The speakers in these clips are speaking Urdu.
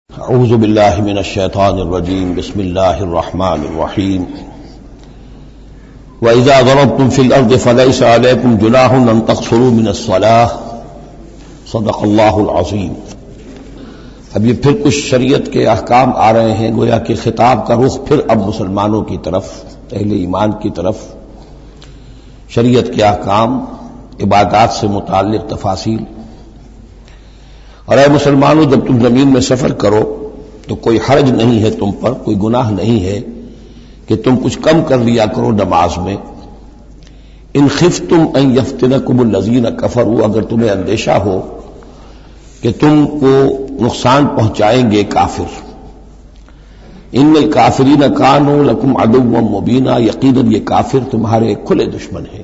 اعوذ باللہ من الشیطان الرجیم بسم اللہ الرحمن الرحیم وَإِذَا ضَرَبْتُمْ فِي الْأَرْضِ فَلَيْسَ عَلَيْكُمْ جُنَاحٌ أَن تَقْصُرُوا مِنَ الصَّلَاةِ صدق اللہ العظیم۔ اب یہ پھر کچھ شریعت کے احکام آ رہے ہیں، گویا کہ خطاب کا رخ پھر اب مسلمانوں کی طرف، اہل ایمان کی طرف۔ شریعت کے احکام، عبادات سے متعلق تفاصیل۔ اور اے مسلمانوں، جب تم زمین میں سفر کرو تو کوئی حرج نہیں ہے تم پر، کوئی گناہ نہیں ہے کہ تم کچھ کم کر لیا کرو نماز میں۔ ان خفتم ان یفتنکم الذین کفروا، اگر تمہیں اندیشہ ہو کہ تم کو نقصان پہنچائیں گے کافر۔ ان الکافرین کانوا لکم عدوا مبینا، یقیناً یہ کافر تمہارے کھلے دشمن ہیں۔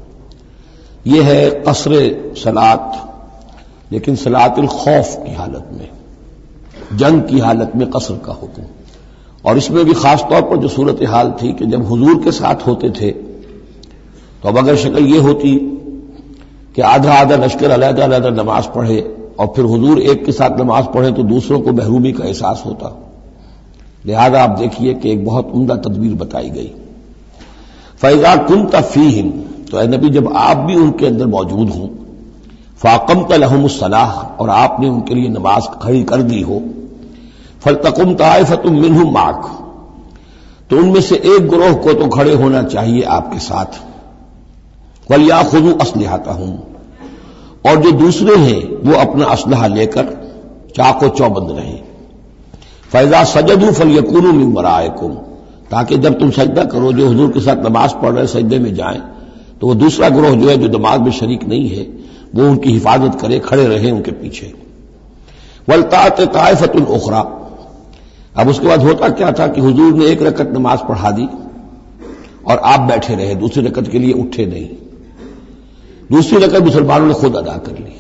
یہ ہے قصر صلاۃ، لیکن صلاۃ الخوف کی حالت میں، جنگ کی حالت میں قصر کا حکم۔ اور اس میں بھی خاص طور پر جو صورتحال تھی کہ جب حضور کے ساتھ ہوتے تھے تو اب اگر شکل یہ ہوتی کہ آدھا آدھا لشکر علیحدہ علیحدہ نماز پڑھے اور پھر حضور ایک کے ساتھ نماز پڑھے تو دوسروں کو محرومی کا احساس ہوتا۔ لہذا آپ دیکھیے کہ ایک بہت عمدہ تدبیر بتائی گئی۔ فَإِذَا كُنْتَ فِيهِمْ، تو اے نبی جب آپ بھی ان کے اندر موجود ہوں، فَأَقَمْتَ لَهُمُ الصَّلَاةَ، اور آپ نے ان کے لیے نماز کھڑی کر دی ہو، فَلْتَقُمْ طَائِفَةٌ مِّنْهُمْ مَعَكَ، تو ان میں سے ایک گروہ کو تو کھڑے ہونا چاہیے آپ کے ساتھ، وَلْيَأْخُذُوا أَسْلِحَتَهُمْ، اور جو دوسرے ہیں وہ اپنا اسلحہ لے کر چاق و چوبند رہیں، فَإِذَا سَجَدُوا فَلْيَكُونُوا مِن وَرَائِكُمْ، تاکہ جب تم سجدہ کرو، جو حضور کے ساتھ نماز پڑھ رہے سجدے میں جائیں تو وہ دوسرا گروہ جو ہے جو نماز میں شریک نہیں ہے وہ ان کی حفاظت کرے، کھڑے رہیں ان کے پیچھے۔ وَلْتَأْتِ طَائِفَةٌ أُخْرَىٰ، اب اس کے بعد ہوتا کیا تھا کہ حضور نے ایک رکعت نماز پڑھا دی اور آپ بیٹھے رہے، دوسری رکعت کے لیے اٹھے نہیں، دوسری رکعت مسلمانوں نے خود ادا کر لی۔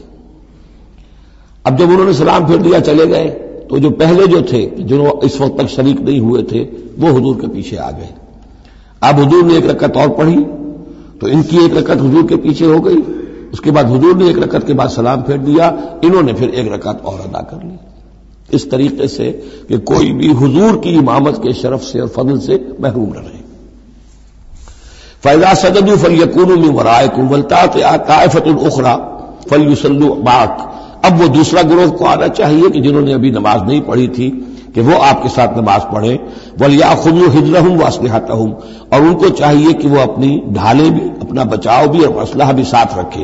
اب جب انہوں نے سلام پھیر دیا چلے گئے تو جو پہلے جو تھے جو اس وقت تک شریک نہیں ہوئے تھے وہ حضور کے پیچھے آ گئے۔ اب حضور نے ایک رکعت اور پڑھی تو ان کی ایک رکعت حضور کے پیچھے ہو گئی، اس کے بعد حضور نے ایک رکعت کے بعد سلام پھیر دیا، انہوں نے پھر ایک رکعت اور ادا کر لی، اس طریقے سے کہ کوئی بھی حضور کی امامت کے شرف سے اور فضل سے محروم نہ رہے۔ فَإِذَا سَجَدُوا فَلْيَكُونُوا مِن وَرَائِكُمْ وَلْتَأْتِ طَائِفَةٌ أُخْرَىٰ فَلْيُصَلُّوا مَعَكَ، اب وہ دوسرا گروہ کو آنا چاہیے کہ جنہوں نے ابھی نماز نہیں پڑھی تھی کہ وہ آپ کے ساتھ نماز پڑھیں، وَلْيَأْخُذُوا حِذْرَهُمْ وَأَسْلِحَتَهُمْ، اور ان کو چاہیے کہ وہ اپنی ڈھالیں بھی، اپنا بچاؤ بھی اور اسلحہ بھی ساتھ رکھے۔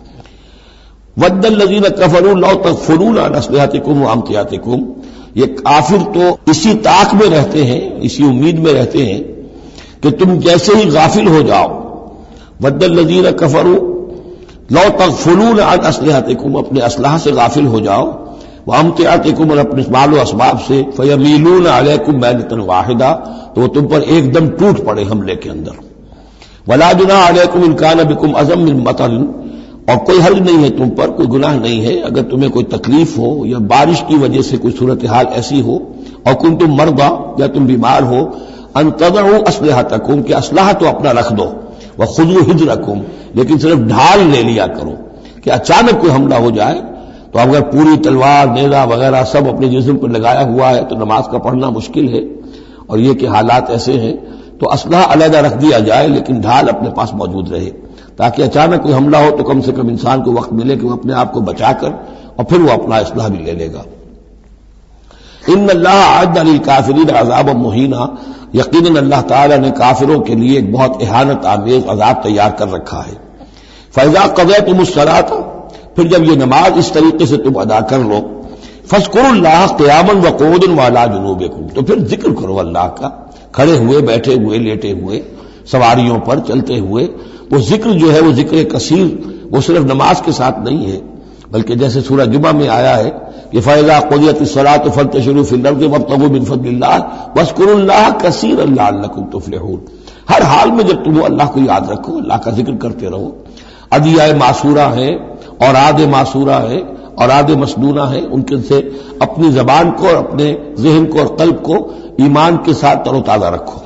وَدَّ الَّذِينَ كَفَرُوا لَوْ تَغْفُلُونَ عَنْ أَسْلِحَتِكُمْ وَأَمْتِعَتِكُمْ، یہ کافر تو اسی طاق میں رہتے ہیں، اسی امید میں رہتے ہیں کہ تم جیسے ہی غافل ہو جاؤ۔ وَدَّ الَّذِينَ كَفَرُوا لَوْ تَغْفُلُونَ عَنْ أَسْلِحَتِكُمْ، اپنے اسلحہ سے غافل ہو جاؤ، وَأَمْتِعَتِكُمْ، اور اپنے مال و اسباب سے، فَيَمِيلُونَ عَلَيْكُمْ مَيْلَةً وَاحِدَةً، تو وہ تم پر ایک دم ٹوٹ پڑے حملے کے اندر۔ وَلَا جُنَاحَ عَلَيْكُمْ إِن كَانَ بِكُمْ أَذًى مِّن مَطَرٍ، اور کوئی حرج نہیں ہے تم پر، کوئی گناہ نہیں ہے اگر تمہیں کوئی تکلیف ہو یا بارش کی وجہ سے کوئی صورتحال ایسی ہو، اور کنتم مرضی، یا تم بیمار ہو، ان تضعوا اسلحتکم، کہ اسلحہ تو اپنا رکھ دو، وخذوا حذرکم، لیکن صرف ڈھال لے لیا کرو کہ اچانک کوئی حملہ ہو جائے تو اگر پوری تلوار نیزہ وغیرہ سب اپنے جسم پر لگایا ہوا ہے تو نماز کا پڑھنا مشکل ہے، اور یہ کہ حالات ایسے ہیں تو اسلحہ علیحدہ رکھ دیا جائے لیکن ڈھال اپنے پاس موجود رہے، تاکہ اچانک کوئی حملہ ہو تو کم سے کم انسان کو وقت ملے کہ وہ اپنے آپ کو بچا کر اور پھر وہ اپنا اسلحہ بھی لے لے گا۔ ان اللہ اعد للکافرین عذابا مہینا، یقیناً اللہ تعالیٰ نے کافروں کے لیے ایک بہت اہانت آمیز عذاب تیار کر رکھا ہے۔ فَإِذَا قَضَيْتُمُ الصَّلَاةَ، پھر جب یہ نماز اس طریقے سے تم ادا کر لو، فاذکروا اللہ قیاما وقعودا وعلی جنوبکم، تو پھر ذکر کرو اللہ کا، کھڑے ہوئے، بیٹھے ہوئے، لیٹے ہوئے، سواریوں پر چلتے ہوئے۔ وہ ذکر جو ہے وہ ذکر کثیر، وہ صرف نماز کے ساتھ نہیں ہے بلکہ جیسے سورہ جمعہ میں آیا ہے کہ فَإِذَا قُضِيَتِ الصَّلَاةُ فَانتَشِرُوا فِي الْأَرْضِ وَابْتَغُوا مِن فَضْلِ اللَّهِ وَاذْكُرُوا اللَّهَ كَثِيرًا لَعَلَّكُمْ تُفْلِحُونَ، ہر حال میں جب تم اللہ کو یاد رکھو، اللہ کا ذکر کرتے رہو۔ ادعیہ معصورہ ہیں، اوراد معصورہ ہیں، اوراد مسنونہ ہیں، ان کے سے اپنی زبان کو اور اپنے ذہن کو اور قلب کو ایمان کے ساتھ تر و تازہ رکھو۔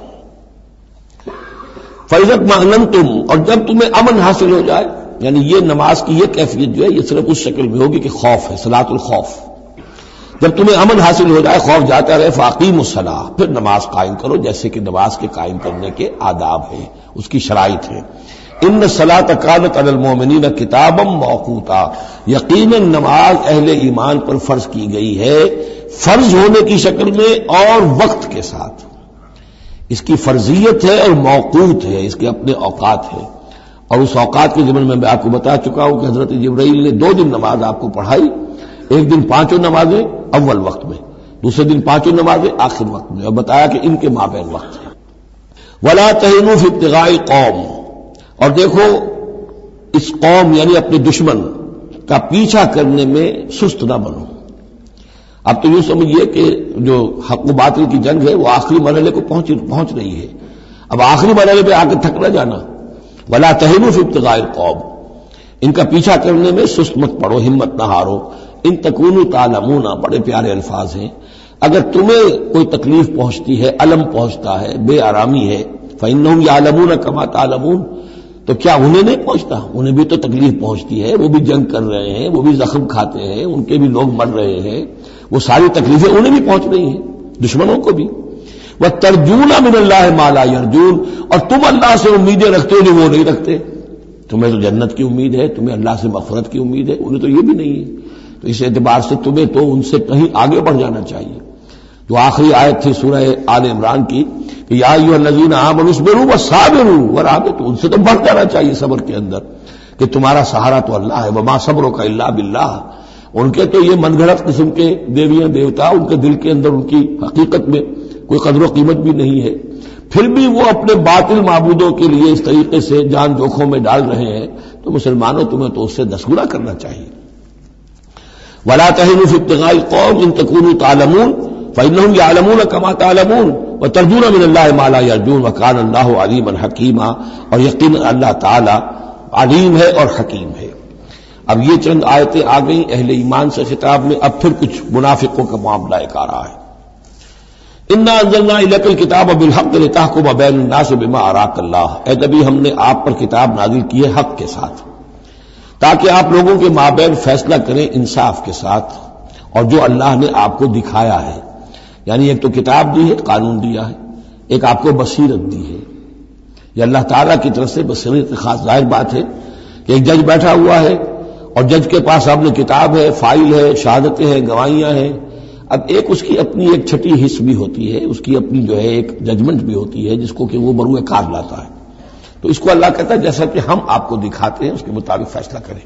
فَإِذَا اطْمَأْنَنْتُمْ، اور جب تمہیں امن حاصل ہو جائے، یعنی یہ نماز کی یہ کیفیت جو ہے یہ صرف اس شکل میں ہوگی کہ خوف ہے، صلاۃ الخوف، جب تمہیں امن حاصل ہو جائے، خوف جاتا رہے، فاقیموا الصلاۃ، پھر نماز قائم کرو جیسے کہ نماز کے قائم کرنے کے آداب ہیں، اس کی شرائط ہیں۔ ان الصلاۃ کانت علی المؤمنین کتابا موقوتا، یقیناً نماز اہل ایمان پر فرض کی گئی ہے، فرض ہونے کی شکل میں اور وقت کے ساتھ۔ اس کی فرضیت ہے اور موقوت ہے، اس کے اپنے اوقات ہیں، اور اس اوقات کے ضمن میں آپ کو بتا چکا ہوں کہ حضرت جبرائیل نے 2 دن نماز آپ کو پڑھائی، ایک دن 5 نمازیں اول وقت میں، دوسرے دن 5 نمازیں آخر وقت میں، اور بتایا کہ ان کے مابین وقت ہے۔ ولا تہنوا فی ابتغاء القوم، اور دیکھو اس قوم یعنی اپنے دشمن کا پیچھا کرنے میں سست نہ بنو۔ اب تو یوں سمجھیے کہ جو حق و باطل کی جنگ ہے وہ آخری مرحلے کو پہنچ رہی ہے، اب آخری مرحلے پہ آ کے تھک نہ جانا۔ ولا تہنوا فی ابتغاء القوم، ان کا پیچھا کرنے میں سست مت پڑو، ہمت نہ ہارو۔ ان تکونوا تعلمون، بڑے پیارے الفاظ ہیں، اگر تمہیں کوئی تکلیف پہنچتی ہے، الم پہنچتا ہے، بے آرامی ہے، فإنہم یعلمون کما تعلمون، تو کیا انہیں نہیں پہنچتا؟ انہیں بھی تو تکلیف پہنچتی ہے، وہ بھی جنگ کر رہے ہیں، وہ بھی زخم کھاتے ہیں، ان کے بھی لوگ مر رہے ہیں، وہ ساری تکلیفیں انہیں بھی پہنچ رہی ہیں، دشمنوں کو بھی۔ وَتَرْجُونَ مِنَ اللَّهِ مَا لَا يَرْجُونَ، اور تم اللہ سے امیدیں رکھتے ہو جو وہ نہیں رکھتے، تمہیں تو جنت کی امید ہے، تمہیں اللہ سے مغفرت کی امید ہے، انہیں تو یہ بھی نہیں ہے، تو اس اعتبار سے تمہیں تو ان سے کہیں آگے بڑھ جانا چاہیے۔ جو آخری آیت تھی سورہ آل عمران کی کہ یا ایھا الذین آمنوا اصبروا وصابروا ورابطوا، ان سے تو بڑھ جانا چاہیے صبر کے اندر کہ تمہارا سہارا تو اللہ ہے، وما صبرک الا باللہ۔ ان کے تو یہ من گھڑت قسم کے دیویاں دیوتا، ان کے دل کے اندر ان کی حقیقت میں کوئی قدر و قیمت بھی نہیں ہے، پھر بھی وہ اپنے باطل معبودوں کے لیے اس طریقے سے جان جوکھوں میں ڈال رہے ہیں، تو مسلمانوں تمہیں تو اس سے 10 گنا کرنا چاہیے۔ ولا تہنوا فی ابتغاء القوم ان تکونوا تعلمون فإنهم يعلمون كما تعلمون وترجون من الله ما لا يرجون وكان الله عليما حكيما، اور یقینا اللہ تعالی علیم ہے اور حکیم ہے۔ اب یہ چند آیتیں آ گئیں اہل ایمان سے خطاب میں، اب پھر کچھ منافقوں کا معاملہ ایک آ رہا ہے۔ انا انزلنا الیک الکتاب بالحق لتحکم بین الناس بما اراک اللہ، اے نبی ہم نے آپ پر کتاب نازل کی ہے حق کے ساتھ، تاکہ آپ لوگوں کے مابین فیصلہ کریں انصاف کے ساتھ، اور جو اللہ نے آپ کو دکھایا ہے، یعنی ایک تو کتاب دی ہے، قانون دیا ہے، ایک آپ کو بصیرت دی ہے، یہ اللہ تعالیٰ کی طرف سے بصیرت خاص۔ ظاہر بات ہے کہ ایک جج بیٹھا ہوا ہے اور جج کے پاس اپنی کتاب ہے، فائل ہے، شہادتیں ہیں، گواہیاں ہیں، اب ایک اس کی اپنی ایک چھٹی حص بھی ہوتی ہے، اس کی اپنی جو ہے ایک ججمنٹ بھی ہوتی ہے جس کو کہ وہ بروئے کار لاتا ہے، تو اس کو اللہ کہتا ہے جیسا کہ ہم آپ کو دکھاتے ہیں اس کے مطابق فیصلہ کریں۔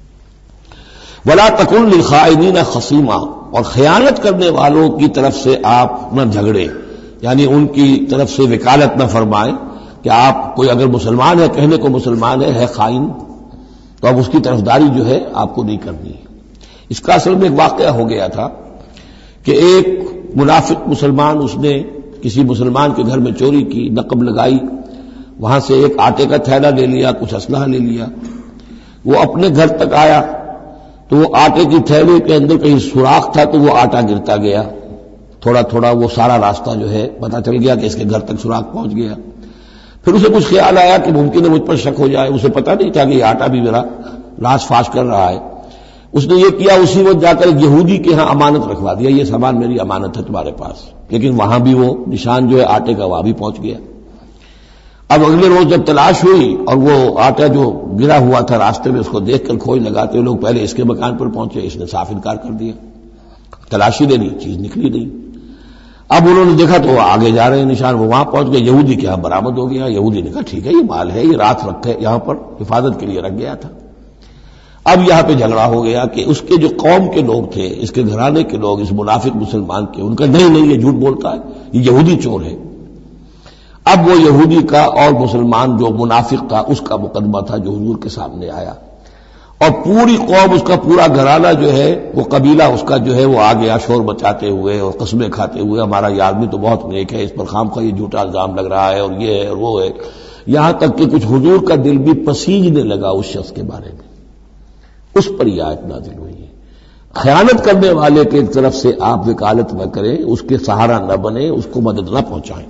ولا تکن للخائنین خصیما، اور خیانت کرنے والوں کی طرف سے آپ نہ جھگڑے، یعنی ان کی طرف سے وکالت نہ فرمائیں کہ آپ کوئی اگر مسلمان ہے، کہنے کو مسلمان ہے خائن، تو اب اس کی طرفداری جو ہے آپ کو نہیں کرنی ہے۔ اس کا اصل میں ایک واقعہ ہو گیا تھا کہ ایک منافق مسلمان، اس نے کسی مسلمان کے گھر میں چوری کی، نقب لگائی، وہاں سے ایک آٹے کا تھیلا لے لیا، کچھ اسلحہ لے لیا، وہ اپنے گھر تک آیا تو وہ آٹے کی تھیلے کے اندر کہیں سوراخ تھا تو وہ آٹا گرتا گیا، تھوڑا تھوڑا وہ سارا راستہ جو ہے پتہ چل گیا کہ اس کے گھر تک سوراخ پہنچ گیا۔ پھر اسے کچھ خیال آیا کہ ممکن ہے مجھ پر شک ہو جائے، اسے پتہ نہیں تھا کہ یہ آٹا بھی میرا لاش فاش کر رہا ہے، اس نے یہ کیا اسی وقت جا کر یہودی کے ہاں امانت رکھوا دیا، یہ سامان میری امانت ہے تمہارے پاس، لیکن وہاں بھی وہ نشان جو ہے آٹے کا وہاں بھی پہنچ گیا۔ اب اگلے روز جب تلاش ہوئی اور وہ آٹا جو گرا ہوا تھا راستے میں اس کو دیکھ کر کھوج لگاتے لوگ پہلے اس کے مکان پر پہنچے، اس نے صاف انکار کر دیا، تلاشی لے لی، چیز نکلی نہیں۔ اب انہوں نے دیکھا تو وہ آگے جا رہے ہیں نشان، وہ وہاں پہنچ گئے، یہودی کے یہاں برآمد ہو گیا۔ یہودی نے کہا ٹھیک ہے یہ مال ہے، یہ رات رکھے یہاں پر حفاظت کے لیے رکھ گیا تھا۔ اب یہاں پہ جھگڑا ہو گیا کہ اس کے جو قوم کے لوگ تھے، اس کے گھرانے کے لوگ، اس منافق مسلمان کے، ان کا نہیں یہ جھوٹ بولتا ہے، یہ یہودی چور ہے۔ اب وہ یہودی کا اور مسلمان جو منافق تھا اس کا مقدمہ تھا جو حضور کے سامنے آیا، اور پوری قوم، اس کا پورا گھرانہ جو ہے، وہ قبیلہ اس کا جو ہے وہ آ گیا شور مچاتے ہوئے اور قسمیں کھاتے ہوئے، ہمارا یہ آدمی تو بہت نیک ہے، اس پر خامخواہ یہ جھوٹا الزام لگ رہا ہے اور یہ ہے اور وہ ہے، یہاں تک کہ کچھ حضور کا دل بھی پسیجنے لگا اس شخص کے بارے میں۔ اس پر یہ آیت نازل ہوئی ہے، خیانت کرنے والے کی طرف سے آپ وکالت نہ کریں، اس کے سہارا نہ بنیں، اس کو مدد نہ پہنچائیں۔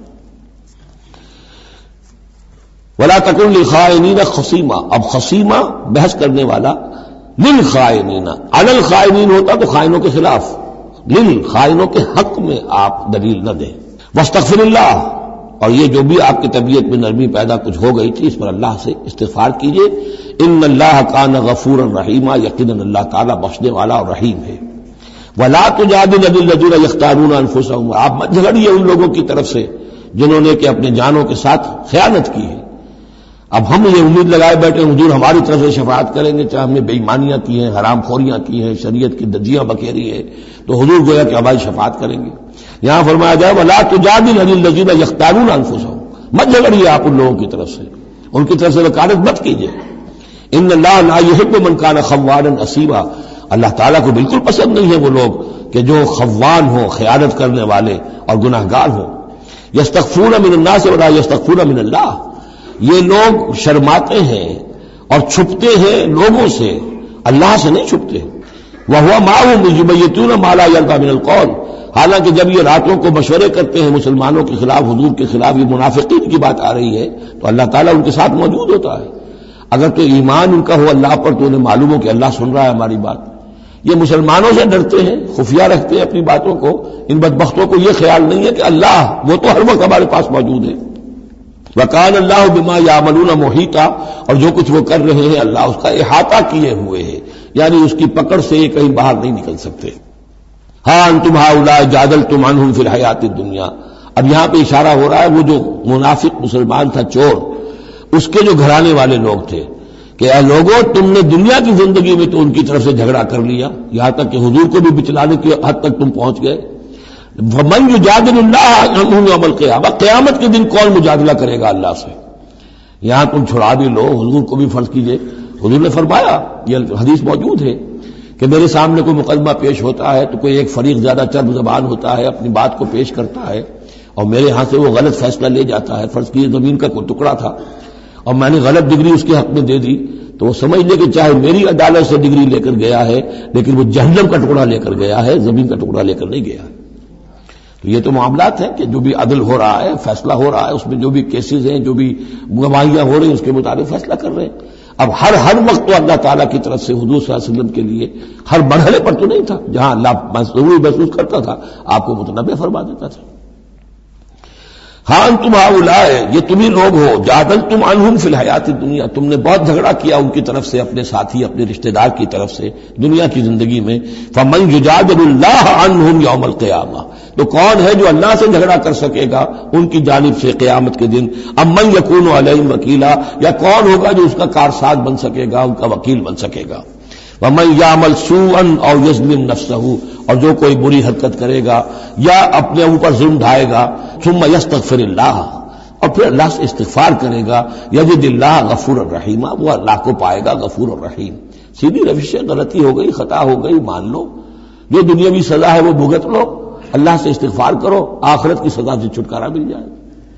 ولا تکن للخائنین خصیما، اب خصیما بحث کرنے والا، للخائنین، علی الخائنین ہوتا تو خائنوں کے خلاف، خائنوں کے حق میں آپ دلیل نہ دیں. واستغفر اللہ، اور یہ جو بھی آپ کی طبیعت میں نرمی پیدا کچھ ہو گئی تھی اس پر اللہ سے استغفار کیجیے. ان اللہ کان غفورا رحیما، یقیناً اللہ تعالیٰ بخشنے والا اور رحیم ہے. ولا تجادل عن الذین یختارون انفسهم، آپ مت جھگڑیے ان لوگوں کی طرف سے جنہوں نے کہ اپنے جانوں کے ساتھ خیانت کی ہے. اب ہم یہ امید لگائے بیٹھے حضور ہماری طرف سے شفاعت کریں گے، چاہے ہم نے بے ایمانیاں کی ہیں، حرام خوریاں کی ہیں، شریعت کی دجیاں بکھیری ہیں، تو حضور گویا کہ ہماری شفاعت کریں گے. یہاں فرمایا جائے ولا تجادل عن الذین یختارون انفسهم، مت جھگڑیے آپ ان لوگوں کی طرف سے، ان کی طرف سے وکالت مت کیجیے. ان اللہ لا یحب من کان خوانا اثیما، اللہ تعالیٰ کو بالکل پسند نہیں ہے وہ لوگ کہ جو خوان ہوں، خیانت کرنے والے اور گناہگار ہوں. یستخفون من الناس ولا یستخفون من اللہ، یہ لوگ شرماتے ہیں اور چھپتے ہیں لوگوں سے، اللہ سے نہیں چھپتے. وَهُوَ مَعَهُمْ يُبَيِّتُونَ مَا لَا يَرْضَىٰ مِنَ الْقَوْلِ، حالانکہ جب یہ راتوں کو مشورے کرتے ہیں مسلمانوں کے خلاف، حضور کے خلاف، یہ منافقین کی بات آ رہی ہے تو اللہ تعالیٰ ان کے ساتھ موجود ہوتا ہے. اگر تو ایمان ان کا ہو اللہ پر تو انہیں معلوم ہو کہ اللہ سن رہا ہے ہماری بات. یہ مسلمانوں سے ڈرتے ہیں، خفیہ رکھتے ہیں اپنی باتوں کو. ان بدبختوں کو یہ خیال نہیں ہے کہ اللہ وہ تو ہر وقت ہمارے پاس موجود ہے. وَكَانَ اللَّهُ بِمَا يَعْمَلُونَ مُحِيطًا، اور جو کچھ وہ کر رہے ہیں اللہ اس کا احاطہ کیے ہوئے ہے، یعنی اس کی پکڑ سے یہ کہیں باہر نہیں نکل سکتے. ہاں انتم ہؤلاء جادلتم عنہم فی الحیات الدنیا، اب یہاں پہ اشارہ ہو رہا ہے وہ جو منافق مسلمان تھا چور، اس کے جو گھرانے والے لوگ تھے کہ اے لوگوں تم نے دنیا کی زندگی میں تو ان کی طرف سے جھگڑا کر لیا، یہاں تک کہ حضور کو بھی بچلانے کی حد تک تم پہنچ گئے. وَمَن يُجَادِلُ اللَّهَ عَنْهُ يَوْمَ الْقِيَامَةِ، قیامت کے دن کون مجادلہ کرے گا اللہ سے. یہاں تم چھڑا بھی لو، حضور کو بھی فرض کیجئے. حضور نے فرمایا، یہ حدیث موجود ہے کہ میرے سامنے کوئی مقدمہ پیش ہوتا ہے تو کوئی ایک فریق زیادہ چرب زبان ہوتا ہے، اپنی بات کو پیش کرتا ہے اور میرے ہاں سے وہ غلط فیصلہ لے جاتا ہے. فرض کیجئے زمین کا کوئی ٹکڑا تھا اور میں نے غلط ڈگری اس کے حق میں دے دی، تو وہ سمجھ لے کہ چاہے میری عدالت سے ڈگری لے کر گیا ہے لیکن وہ جہنم کا ٹکڑا لے کر گیا ہے، زمین کا ٹکڑا لے کر نہیں گیا. تو یہ تو معاملات ہیں کہ جو بھی عدل ہو رہا ہے، فیصلہ ہو رہا ہے، اس میں جو بھی کیسز ہیں، جو بھی گواہیاں ہو رہی ہیں اس کے مطابق فیصلہ کر رہے ہیں. اب ہر وقت تو اللہ تعالیٰ کی طرف سے حضور صلی اللہ علیہ وسلم کے لیے ہر مرحلے پر تو نہیں تھا، جہاں اللہ ضروری محسوس کرتا تھا آپ کو متنبع فرما دیتا تھا. ہاں انتم ہؤلاء، یہ تمہیں لوگ ہو، جادلتم عنہم فی الحیات الدنیا، تم نے بہت جھگڑا کیا ان کی طرف سے، اپنے ساتھی اپنے رشتہ دار کی طرف سے دنیا کی زندگی میں. فمن یجادل اللہ عنہم یوم القیامہ، تو کون ہے جو اللہ سے جھگڑا کر سکے گا ان کی جانب سے قیامت کے دن. ام من یکون علیہم وکیلا، یا کون ہوگا جو اس کا کارساز بن سکے گا، ان کا وکیل بن سکے گا. ومن یعمل سوءا او یظلم نفسہ، اور جو کوئی بری حرکت کرے گا یا اپنے اوپر ظلم ڈھائے گا، ثم یستغفر اللہ، اور پھر اللہ سے استغفار کرے گا، یجد اللہ غفور الرحیم، وہ اللہ کو پائے گا غفور الرحیم. سیدھی روش سے غلطی ہو گئی، خطا ہو گئی، مان لو، جو دنیاوی سزا ہے وہ بھگت لو، اللہ سے استغفار کرو، آخرت کی سزا سے چھٹکارا مل جائے.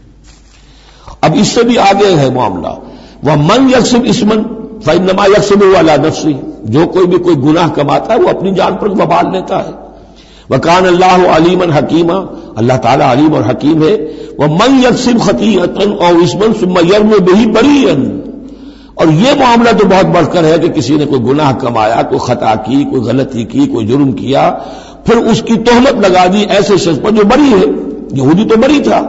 اب اس سے بھی آگے ہے معاملہ. وَمَن يَكْسِبْ إِثْمًا فَإِنَّمَا يَكْسِبُهُ عَلَى نَفْسِهِ، جو کوئی بھی کوئی گناہ کماتا ہے وہ اپنی جان پر وبال لیتا ہے. وَكَانَ اللَّهُ عَلِيمًا حَكِيمًا، اللہ تعالیٰ علیم اور حکیم ہے. وَمَن يَكْسِبْ خَطِيئَةً أَوْ إِثْمًا ثُمَّ يَرْمِ بِهِ بَرِيئًا، اور یہ معاملہ تو بہت بڑھ کر ہے کہ کسی نے کوئی گناہ کمایا، کوئی خطا کی، کوئی غلطی کی، کوئی جرم کیا، پھر اس کی تہمت لگا دی ایسے شخص پر جو بری ہے. یہودی تو بری تھا،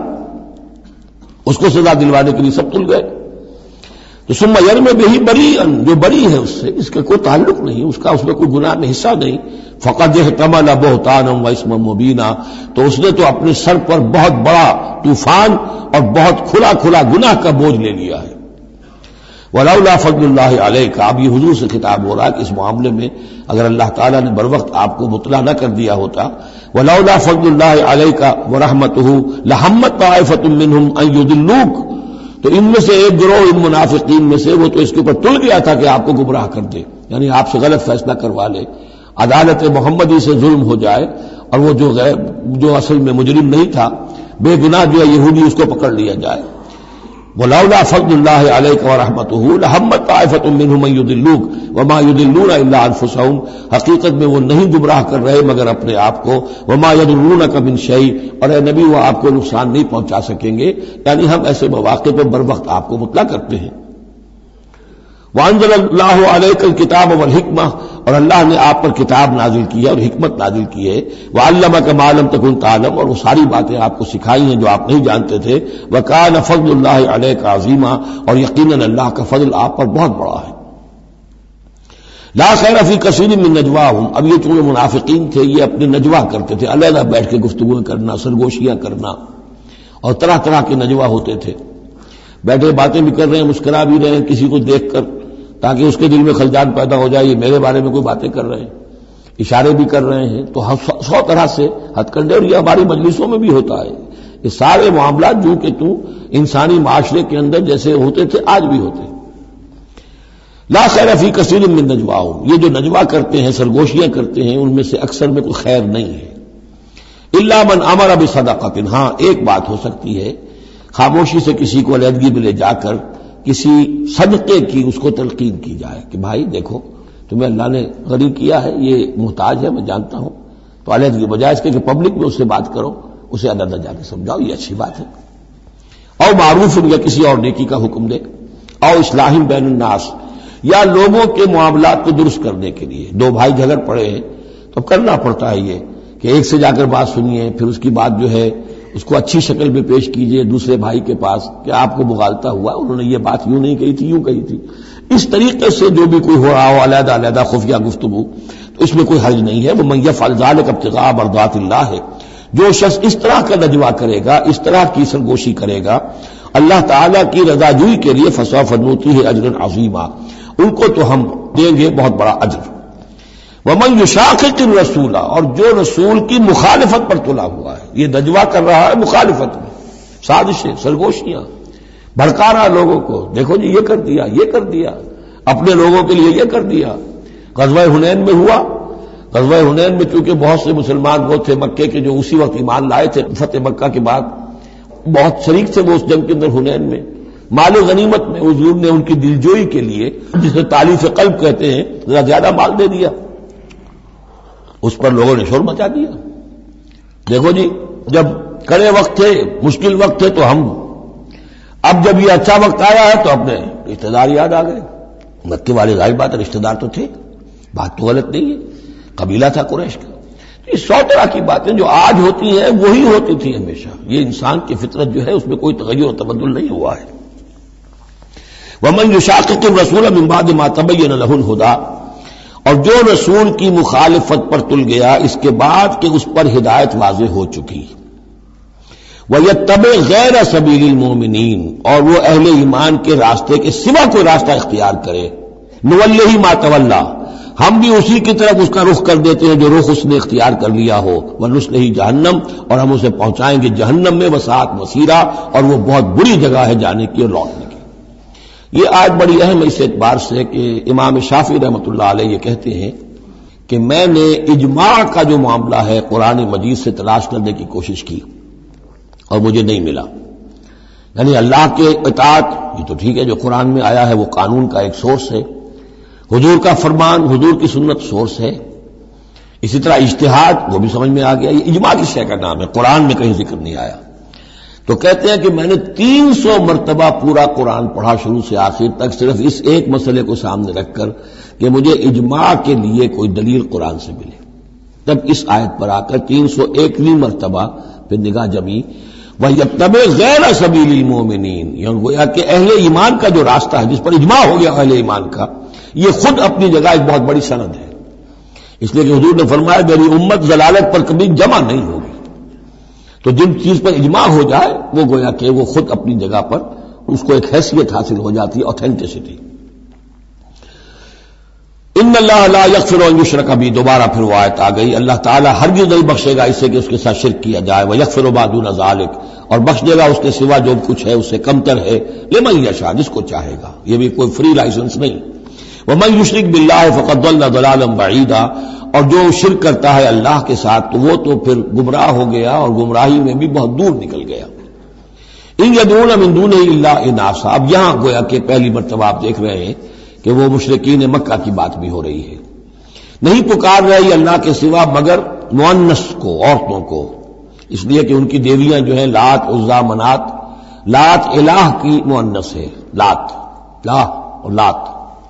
اس کو سزا دلوانے کے لیے سب تل گئے. تو ثم یرم بہ بریئا، جو بری ہے اس سے اس کا کوئی تعلق نہیں، اس کا اس میں کوئی گناہ میں حصہ نہیں. فقد احتمل بہتانا واثما مبینا، تو اس نے تو اپنے سر پر بہت بڑا طوفان اور بہت کھلا کھلا گناہ کا بوجھ لے لیا ہے. ولولا فضل اللہ علیک، اب یہ حضور سے خطاب ہو رہا ہے کہ اس معاملے میں اگر اللہ تعالیٰ نے بروقت آپ کو مطلع نہ کر دیا ہوتا، ولولا فضل اللہ علیک ورحمتہ لہمت طائفۃ منہم ان یضلوک، تو ان میں سے ایک گروہ ان منافقین میں سے وہ تو اس کے اوپر تل گیا تھا کہ آپ کو گمراہ کر دے، یعنی آپ سے غلط فیصلہ کروا لے، عدالت محمدی سے ظلم ہو جائے، اور وہ جو اصل میں مجرم نہیں تھا، بے گناہ جو ہے یہودی، اس کو پکڑ لیا جائے. ولولا فضل اللہ علیک ورحمتہ لہمت طائفۃ منہم ان یضلوک وما یضلون الا انفسہم، حقیقت میں وہ نہیں گمراہ کر رہے مگر اپنے آپ کو. وما یضرونک من شیء، اور اے نبی وہ آپ کو نقصان نہیں پہنچا سکیں گے، یعنی ہم ایسے مواقع پر بر وقت آپ کو مطلع کرتے ہیں. وَأَنزَلَ اللَّهُ عَلَيْكَ الْكِتَابَ وَالْحِکْمَةَ، اور اللہ نے آپ پر کتاب نازل کی ہے اور حکمت نازل کی ہے، وَعَلَّمَكَ مَا لَمْ تَكُنْ تَعْلَمُ، اور وہ ساری باتیں آپ کو سکھائی ہیں جو آپ نہیں جانتے تھے، وَكَانَ فَضْلُ اللَّهِ عَلَيْكَ عَظِيمًا، اور یقیناً اللہ کا فضل آپ پر بہت بڑا ہے۔ لا خیر فی کثیر من نجواہم، اب یہ چونکہ منافقین تھے یہ اپنے نجوا کرتے تھے، علیحدہ بیٹھ کے گفتگو کرنا، سرگوشیاں کرنا، اور طرح طرح کے نجوا ہوتے تھے، بیٹھے باتیں بھی کر رہے ہیں، مسکرا بھی رہے ہیں کسی کو دیکھ کر تاکہ اس کے دل میں خلجان پیدا ہو جائے، یہ میرے بارے میں کوئی باتیں کر رہے ہیں، اشارے بھی کر رہے ہیں، تو 100 طرح سے ہتھ کنڈے، اور یہ ہماری مجلسوں میں بھی ہوتا ہے، یہ سارے معاملات جو کہ انسانی معاشرے کے اندر جیسے ہوتے تھے آج بھی ہوتے ہیں۔ لا خیر فی کثیر من نجواہم، یہ جو نجوا کرتے ہیں، سرگوشیاں کرتے ہیں، ان میں سے اکثر میں کوئی خیر نہیں ہے۔ الا من امر بصدقۃ، ہاں ایک بات ہو سکتی ہے، خاموشی سے کسی کو علیحدگی میں لے جا کر کسی صدقے کی اس کو تلقین کی جائے کہ بھائی دیکھو تمہیں اللہ نے غریب کیا ہے، یہ محتاج ہے میں جانتا ہوں، تو علیحدگی بجائے اس کے کہ پبلک میں اس سے بات کرو، اسے علیحدہ جا کے سمجھاؤ، یہ اچھی بات ہے۔ اور معروف یا کسی اور نیکی کا حکم دے، اور اصلاح بین الناس، یا لوگوں کے معاملات کو درست کرنے کے لیے، دو بھائی جھگڑ پڑے ہیں تو کرنا پڑتا ہے یہ کہ ایک سے جا کر بات سنیے، پھر اس کی بات جو ہے اس کو اچھی شکل میں پیش کیجئے دوسرے بھائی کے پاس کہ آپ کو مغالطہ ہوا، انہوں نے یہ بات یوں نہیں کہی تھی یوں کہی تھی، اس طریقے سے جو بھی کوئی ہو رہا ہو علیحدہ علیحدہ خفیہ گفتگو، تو اس میں کوئی حرج نہیں ہے۔ وَمَن يَفْعَلْ ذَلِكَ ابْتِغَاءَ مَرْضَاتِ اللَّهِ، جو شخص اس طرح کا نجوا کرے گا، اس طرح کی سرگوشی کرے گا اللہ تعالیٰ کی رضا جوئی کے لیے، فَسَوْفَ نُؤْتِيهِ أَجْرًا عَظِيمًا، ان کو تو ہم دیں گے بہت بڑا اجر۔ وَمَن يُشَاقِقِ الرَّسُولَ، اور جو رسول کی مخالفت پر تلا ہوا ہے، یہ نجوا کر رہا ہے مخالفت میں، سازشیں، سرگوشیاں، بھڑکا رہا لوگوں کو، دیکھو جی یہ کر دیا، یہ کر دیا، اپنے لوگوں کے لیے یہ کر دیا۔ غزوہ حنین میں ہوا، غزوہ حنین میں چونکہ بہت سے مسلمان وہ تھے مکے کے جو اسی وقت ایمان لائے تھے فتح مکہ کے بعد، بہت شریک تھے وہ اس جنگ کے اندر حنین میں، مال غنیمت میں حضور نے ان کی دلجوئی کے لیے، جسے تالیف قلب کہتے ہیں، ذرا زیادہ مال دے دیا، اس پر لوگوں نے شور مچا دیا۔ دیکھو جی جب کڑے وقت تھے، مشکل وقت تھے تو ہم، اب جب یہ اچھا وقت آیا ہے تو اپنے رشتہ دار یاد آ گئے۔ مکے والے ظاہر بات ہے رشتہ دار تو تھے، بات تو غلط نہیں ہے، قبیلہ تھا قریش کا۔ یہ 100 طرح کی باتیں جو آج ہوتی ہیں وہی ہوتی تھی ہمیشہ، یہ انسان کی فطرت جو ہے اس میں کوئی تغیر و تبدل نہیں ہوا ہے۔ وَمَن يُشَاقِقِ الرَّسُولَ مِن بَعْدِ مَا تَبَيَّنَ لَهُ الْهُدَىٰ، اور جو رسول کی مخالفت پر تل گیا اس کے بعد کہ اس پر ہدایت واضح ہو چکی، وَيَتَّبِعْ غَيْرَ سَبِيلِ الْمُؤْمِنِينَ، اور وہ اہل ایمان کے راستے کے سوا کوئی راستہ اختیار کرے، نُوَلِّهِ مَا تَوَلَّىٰ، ہم بھی اسی کی طرف اس کا رخ کر دیتے ہیں جو رخ اس نے اختیار کر لیا ہو، وَنُصْلِهِ جہنم، اور ہم اسے پہنچائیں گے جہنم میں، وَسَاءَتْ مَصِيرًا، اور وہ بہت بری جگہ ہے جانے کی اور لوٹنے کی۔ یہ آج بڑی اہم اس اعتبار سے کہ امام شافعی رحمۃ اللہ علیہ یہ کہتے ہیں کہ میں نے اجماع کا جو معاملہ ہے قرآن مجید سے تلاش کرنے کی کوشش کی اور مجھے نہیں ملا، یعنی اللہ کے اطاعت یہ تو ٹھیک ہے جو قرآن میں آیا ہے وہ قانون کا ایک سورس ہے، حضور کا فرمان، حضور کی سنت سورس ہے، اسی طرح اجتہاد وہ بھی سمجھ میں آ گیا، یہ اجماع کی شے کا نام ہے، قرآن میں کہیں ذکر نہیں آیا۔ تو کہتے ہیں کہ میں نے 300 مرتبہ پورا قرآن پڑھا شروع سے آخر تک، صرف اس ایک مسئلے کو سامنے رکھ کر کہ مجھے اجماع کے لیے کوئی دلیل قرآن سے ملے، تب اس آیت پر آ کر 301ویں مرتبہ پھر نگاہ جمی، وَيَتَّبِعْ غَيْرَ سَبِيلِ الْمُؤْمِنِينَ، یعنی گویا کہ اہل ایمان کا جو راستہ ہے جس پر اجماع ہو گیا اہل ایمان کا، یہ خود اپنی جگہ ایک بہت بڑی سند ہے، اس لیے کہ حضور نے فرمایا میری امت ضلالت پر کبھی جمع نہیں ہوگی۔ تو جن چیز پر اجماع ہو جائے وہ گویا کہ وہ خود اپنی جگہ پر اس کو ایک حیثیت حاصل ہو جاتی ہے، اوتھینٹسٹی۔ ان اللہ لا یغفر ان یشرک بہ، دوبارہ پھر وہ آیت آ گئی، اللہ تعالیٰ ہرگز نہیں بخشے گا اسے کہ اس کے ساتھ شرک کیا جائے، ویغفر ما دون ذلک، اور بخش دے گا اس کے سوا جو کچھ ہے اس سے کمتر ہے، لمن یشاء، جس کو چاہے گا، یہ بھی کوئی فری لائسنس نہیں۔ ومن یشرک باللہ فقد ضل ضلالا بعیدا، اور جو شرک کرتا ہے اللہ کے ساتھ تو وہ تو پھر گمراہ ہو گیا اور گمراہی میں بھی بہت دور نکل گیا۔ ان یدعون من دونہ الا اناثا، اب یہاں گویا کہ پہلی مرتبہ آپ دیکھ رہے ہیں کہ وہ مشرکین مکہ کی بات بھی ہو رہی ہے، نہیں پکار رہی اللہ کے سوا مگر مؤنث کو، عورتوں کو، اس لیے کہ ان کی دیویاں جو ہیں لات، عزا، منات، لات الہ کی مؤنث ہے، لات، لا اور لات،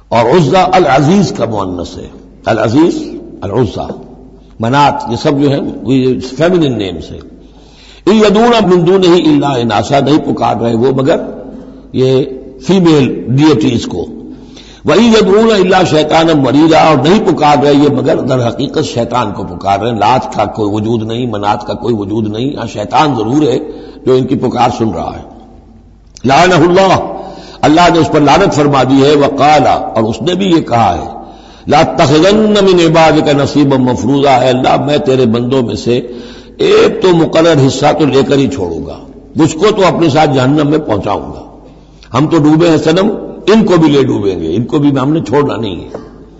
اور عزا العزیز کا مؤنث ہے، العزیز العزا منات، یہ سب جو ہے فیمنن نیمز ہے۔ ان یدعون من دونہ الا اناثا، نہیں پکار رہے وہ مگر یہ فیمیل ڈیٹیز کو، وَإِن يَدْعُونَ إِلَّا شَيْطَانًا مَرِيدًا، اور نہیں پکار رہے یہ مگر در حقیقت شیطان کو پکار رہے ہیں۔ لات کا کوئی وجود نہیں، منات کا کوئی وجود نہیں، ہاں شیطان ضرور ہے جو ان کی پکار سن رہا ہے۔ لعنہ اللہ، اللہ نے اس پر لعنت فرما دی ہے۔ وقال، اور اس نے بھی یہ کہا ہے، لَأَتَّخِذَنَّ مِنْ عِبَادِكَ نَصِيبًا مَفْرُوضًا، اے اللہ میں تیرے بندوں میں سے ایک تو مقرر حصہ تو لے کر ہی چھوڑوں گا، مجھ کو تو اپنے ساتھ جہنم میں پہنچاؤں گا۔ ہم تو ڈوبے ہیں صنم، ان کو بھی لے ڈوبیں گے، ان کو بھی ہم نے چھوڑنا نہیں ہے۔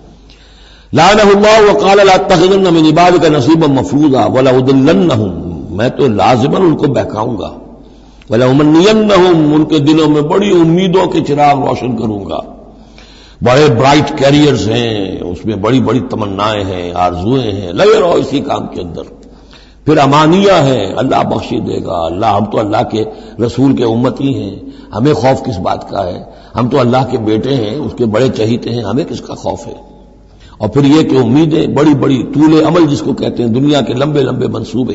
لعنہ اللہ وقال لأتخذن من عبادك نصیبا مفروضا ولأضلنهم، میں تو لازماً ان کو بہکاؤں گا، ولأمنینهم، ان کے دلوں میں بڑی امیدوں کے چراغ روشن کروں گا، بڑے برائٹ کیریئرز ہیں اس میں، بڑی بڑی تمنائیں ہیں، آرزویں ہیں، لگے رہو اسی کام کے اندر۔ پھر امانیہ ہیں، اللہ بخشی دے گا، اللہ ہم تو اللہ کے رسول کے امتی ہیں، ہمیں خوف کس بات کا ہے، ہم تو اللہ کے بیٹے ہیں، اس کے بڑے چہیتے ہیں، ہمیں کس کا خوف ہے۔ اور پھر یہ کہ امیدیں بڑی بڑی، طول عمل جس کو کہتے ہیں، دنیا کے لمبے لمبے منصوبے۔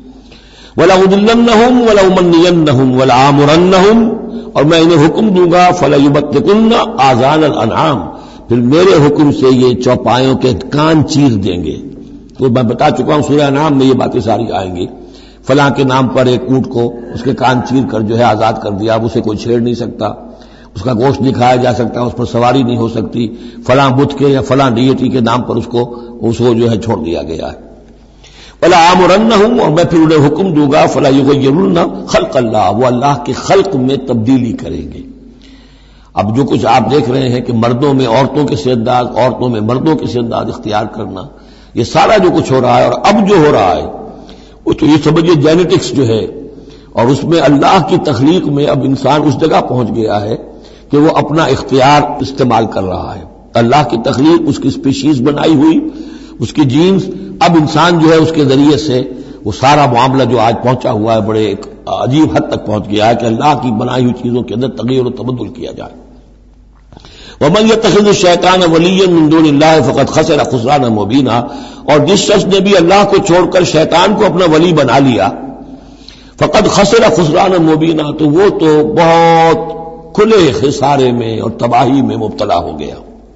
وَلَأُضِلَّنَّهُمْ وَلَأُمَنِّيَنَّهُمْ وَلَآمُرَنَّهُمْ، اور میں انہیں حکم دوں گا، فَلَيُبَتِّكُنَّ آذَانَ الْأَنْعَامِ، پھر میرے حکم سے یہ چوپایوں کے کان چیر دیں گے۔ تو میں بتا چکا ہوں سورہ انعام میں یہ باتیں ساری آئیں گی، فلاں کے نام پر ایک اونٹ کو اس کے کان چیر کر جو ہے آزاد کر دیا، اب اسے کوئی چھیڑ نہیں سکتا، اس کا گوشت نہیں کھایا جا سکتا، اس پر سواری نہیں ہو سکتی، فلاں بت کے یا فلاں ڈیٹی کے نام پر اس کو جو ہے چھوڑ دیا گیا ہے۔ وَلَآمُرَنَّهُمْ، اور میں پھر انہیں حکم دوں گا، فَلَا يُغَيِّرُنَّ خَلْقَ اللَّهِ، وہ اللہ کے خلق میں تبدیلی کریں گے۔ اب جو کچھ آپ دیکھ رہے ہیں کہ مردوں میں عورتوں کے سے انداز، عورتوں میں مردوں کے سے انداز اختیار کرنا، یہ سارا جو کچھ ہو رہا ہے اور اب جو ہو رہا ہے وہ تو یہ سمجھیے جینیٹکس جو ہے، اور اس میں اللہ کی تخلیق میں اب انسان اس جگہ پہنچ گیا ہے کہ وہ اپنا اختیار استعمال کر رہا ہے۔ اللہ کی تخلیق، اس کی اسپیشیز بنائی ہوئی، اس کی جینز، اب انسان جو ہے اس کے ذریعے سے وہ سارا معاملہ جو آج پہنچا ہوا ہے بڑے ایک عجیب حد تک پہنچ گیا ہے کہ اللہ کی بنائی ہوئی چیزوں کے اندر تغیر و تبدل کیا جائے۔ وَمَن يَتَّخِذِ الشَّيْطَانَ وَلِيًّا مِن دُونِ اللَّهِ فَقَدْ خَسِرَ خُسْرَانًا مُبِينًا، اور جس شخص نے بھی اللہ کو چھوڑ کر شیطان کو اپنا ولی بنا لیا، فَقَدْ خَسِرَ خُسْرَانًا مُبِينًا، تو وہ تو بہت کھلے خسارے میں اور تباہی میں مبتلا ہو گیا۔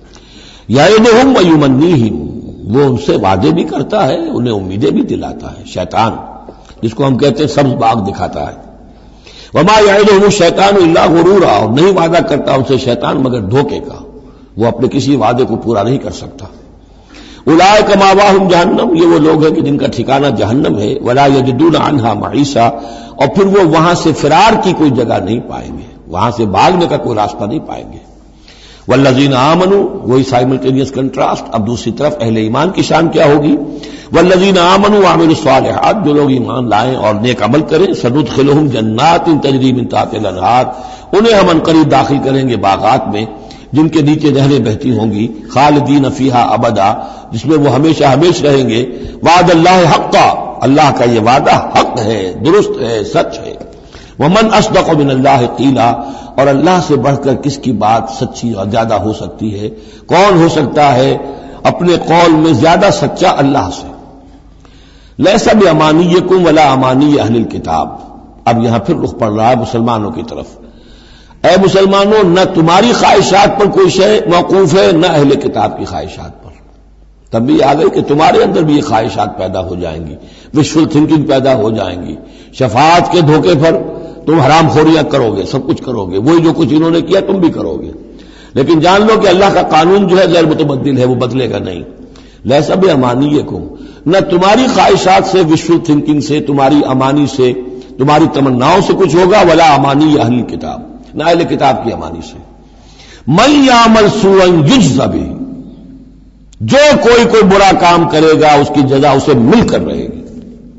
یعدہم ویمنیہم، وہ ان سے وعدے بھی کرتا ہے، انہیں امیدیں بھی دلاتا ہے، شیطان جس کو ہم کہتے ہیں سبز باغ دکھاتا ہے۔ وما یعدہم الشیطان الا غرورا، اور نہیں وعدہ کرتا ان سے شیطان مگر دھوکے کا، وہ اپنے کسی وعدے کو پورا نہیں کر سکتا۔ اولئک مأواہم جہنم، یہ وہ لوگ ہیں کہ جن کا ٹھکانہ جہنم ہے، ولا یجدون عنہا محیصا، اور پھر وہ وہاں سے فرار کی کوئی جگہ نہیں پائیں گے، وہاں سے بھاگنے کا کوئی راستہ نہیں پائیں گے۔ والذین آمنوا، وہی سائملٹینیس کنٹراسٹ، اب دوسری طرف اہل ایمان کی شان کیا ہوگی؟ والذین آمنوا وعملوا الصالحات، جو لوگ ایمان لائیں اور نیک عمل کریں، سندخلہم جنات تجری من تحتہا الانہار، انہیں ہم عنقریب داخل کریں گے باغات میں جن کے نیچے نہریں بہتی ہوں گی، خالدین فیہا ابدا، جس میں وہ ہمیشہ ہمیشہ رہیں گے۔ وعد اللہ حقا، اللہ کا یہ وعدہ حق ہے، درست ہے، سچ ہے۔ ومن اصدق من اللہ قیلا، اور اللہ سے بڑھ کر کس کی بات سچی اور زیادہ ہو سکتی ہے؟ کون ہو سکتا ہے اپنے قول میں زیادہ سچا اللہ سے؟ لیس بامانیکم ولا امانی اہل الکتاب، اب یہاں پھر رخ پڑ رہا ہے مسلمانوں کی طرف۔ اے مسلمانوں، نہ تمہاری خواہشات پر کوئی شے موقوف ہے، نہ اہل کتاب کی خواہشات پر۔ تب بھی آ گئی کہ تمہارے اندر بھی یہ خواہشات پیدا ہو جائیں گی، وشفل تھنکنگ پیدا ہو جائیں گی، شفاعت کے دھوکے پر تم حرام خوریاں کرو گے، سب کچھ کرو گے، وہی جو کچھ انہوں نے کیا تم بھی کرو گے۔ لیکن جان لو کہ اللہ کا قانون جو ہے غیر متبدل ہے، وہ بدلے گا نہیں۔ لیس بامانیکم، نہ تمہاری خواہشات سے، وشفل تھنکنگ سے، تمہاری امانی سے، تمہاری تمناؤں سے کچھ ہوگا، ولا امانی اہل کتاب، نہ اہل کتاب کی امانی سے۔ من یعمل سوءا یجز بہ، جو کوئی برا کام کرے گا اس کی جزا اسے مل کر رہے گی۔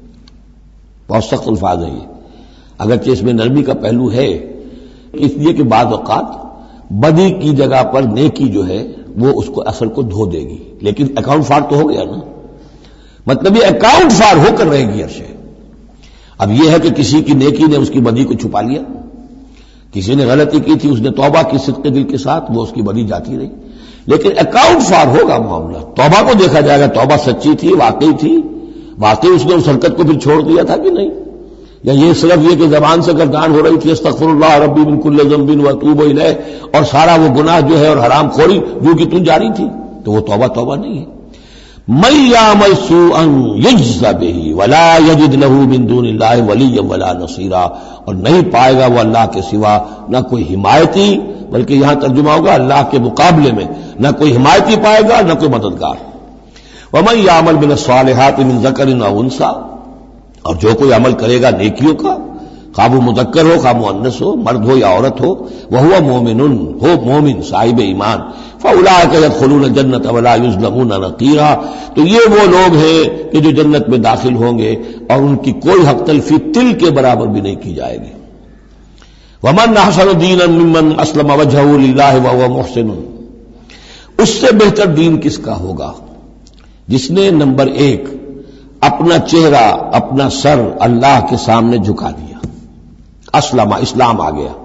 بہت سخت الفاظ ہے یہ، اگرچہ اس میں نرمی کا پہلو ہے، اس لیے کہ بعض اوقات بدی کی جگہ پر نیکی جو ہے وہ اس کو اثر کو دھو دے گی، لیکن اکاؤنٹ فار تو ہو گیا نا، مطلب یہ اکاؤنٹ فار ہو کر رہے گی عرشے۔ اب یہ ہے کہ کسی کی نیکی نے اس کی بدی کو چھپا لیا، کسی نے غلطی کی تھی، اس نے توبہ کی صدق دل کے ساتھ، وہ اس کی بدی جاتی رہی، لیکن اکاؤنٹ فار ہوگا معاملہ. توبہ کو دیکھا جائے گا توبہ سچی تھی، واقعی تھی، واقعی اس نے اس حرکت کو پھر چھوڑ دیا تھا کہ نہیں، یا یہ صرف یہ کہ زبان سے گردان ہو رہی تھی استغفر اللہ ربی من کل ذنب واتوب الیہ، اور سارا وہ گناہ جو ہے اور حرام خوری جو کہ تم جاری تھی، تو وہ توبہ نہیں ہے. من یعمل سوءا یجز بہ ولا یجد له من دون اللہ ولیا ولا نصیرا، اور نہیں پائے گا وہ اللہ کے سوا نہ کوئی حمایتی، بلکہ یہاں ترجمہ ہوگا اللہ کے مقابلے میں نہ کوئی حمایتی پائے گا نہ کوئی مددگار. ومن یعمل من الصالحات من ذکر او انثی، اور جو کوئی عمل کرے گا نیکیوں کا، خواہ وہ مذکر ہو خواہ مؤنث ہو، مرد ہو یا عورت ہو، وہو مومن، ہو مومن صاحب ایمان، فاولئک یدخلون الجنۃ ولا یظلمون نقیرا، تو یہ وہ لوگ ہیں کہ جو جنت میں داخل ہوں گے اور ان کی کوئی حق تلفی تل کے برابر بھی نہیں کی جائے گی. ومن احسن دینا ممن اسلم وجهه للہ وهو محسن، اس سے بہتر دین کس کا ہوگا جس نے نمبر 1 اپنا چہرہ اپنا سر اللہ کے سامنے جھکا دیا، اسلم اسلام آ گیا،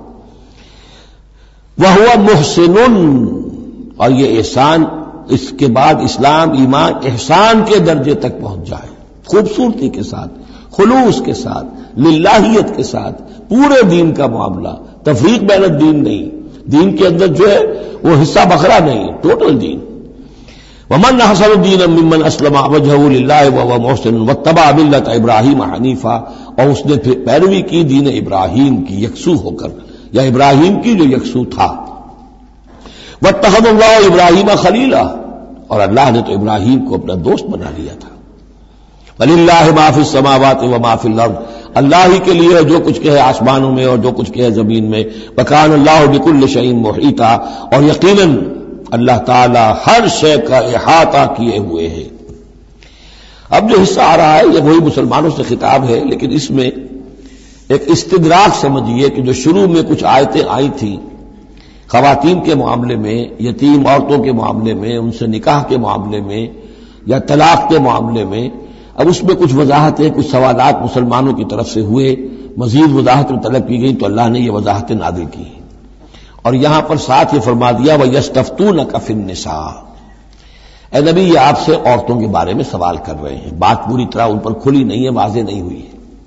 وهو محسن، اور یہ احسان اس کے بعد اسلام ایمان احسان کے درجے تک پہنچ جائے، خوبصورتی کے ساتھ، خلوص کے ساتھ، للہیت کے ساتھ، پورے دین کا معاملہ، تفریق بین الدین نہیں، دین کے اندر جو ہے وہ حصہ بکھرا نہیں، ٹوٹل دین. ومن احسن دینا ممن اسلم وجهه للہ وهو محسن واتبع ملت ابراہیم حنیفا، اور اس نے پھر پیروی کی دین ابراہیم کی یکسو ہو کر، یا ابراہیم کی جو یکسو تھا. واتخذ اللہ ابراہیم خلیلا، اور اللہ نے تو ابراہیم کو اپنا دوست بنا لیا تھا. وللہ ما فی السماوات وما فی الارض، اللہ ہی کے لیے جو کچھ کہ ہے آسمانوں میں اور جو کچھ کہ ہے زمین میں. وکان اللہ بکل شیء محیطا، اور یقیناً اللہ تعالی ہر شے کا احاطہ کیے ہوئے ہے. اب جو حصہ آ رہا ہے یہ وہی مسلمانوں سے خطاب ہے، لیکن اس میں ایک استدراک سمجھیے کہ جو شروع میں کچھ آیتیں آئی تھیں خواتین کے معاملے میں، یتیم عورتوں کے معاملے میں، ان سے نکاح کے معاملے میں یا طلاق کے معاملے میں، اب اس میں کچھ وضاحتیں، کچھ سوالات مسلمانوں کی طرف سے ہوئے، مزید وضاحتیں طلب کی گئی تو اللہ نے یہ وضاحتیں نازل کی. اور یہاں پر ساتھ یہ فرما دیا وَيَسْتَفْتُونَكَ فِي النِّسَاءِ، اے نبی یہ آپ سے عورتوں کے بارے میں سوال کر رہے ہیں، بات پوری طرح ان پر کھلی نہیں ہے، واضح نہیں ہوئی ہے.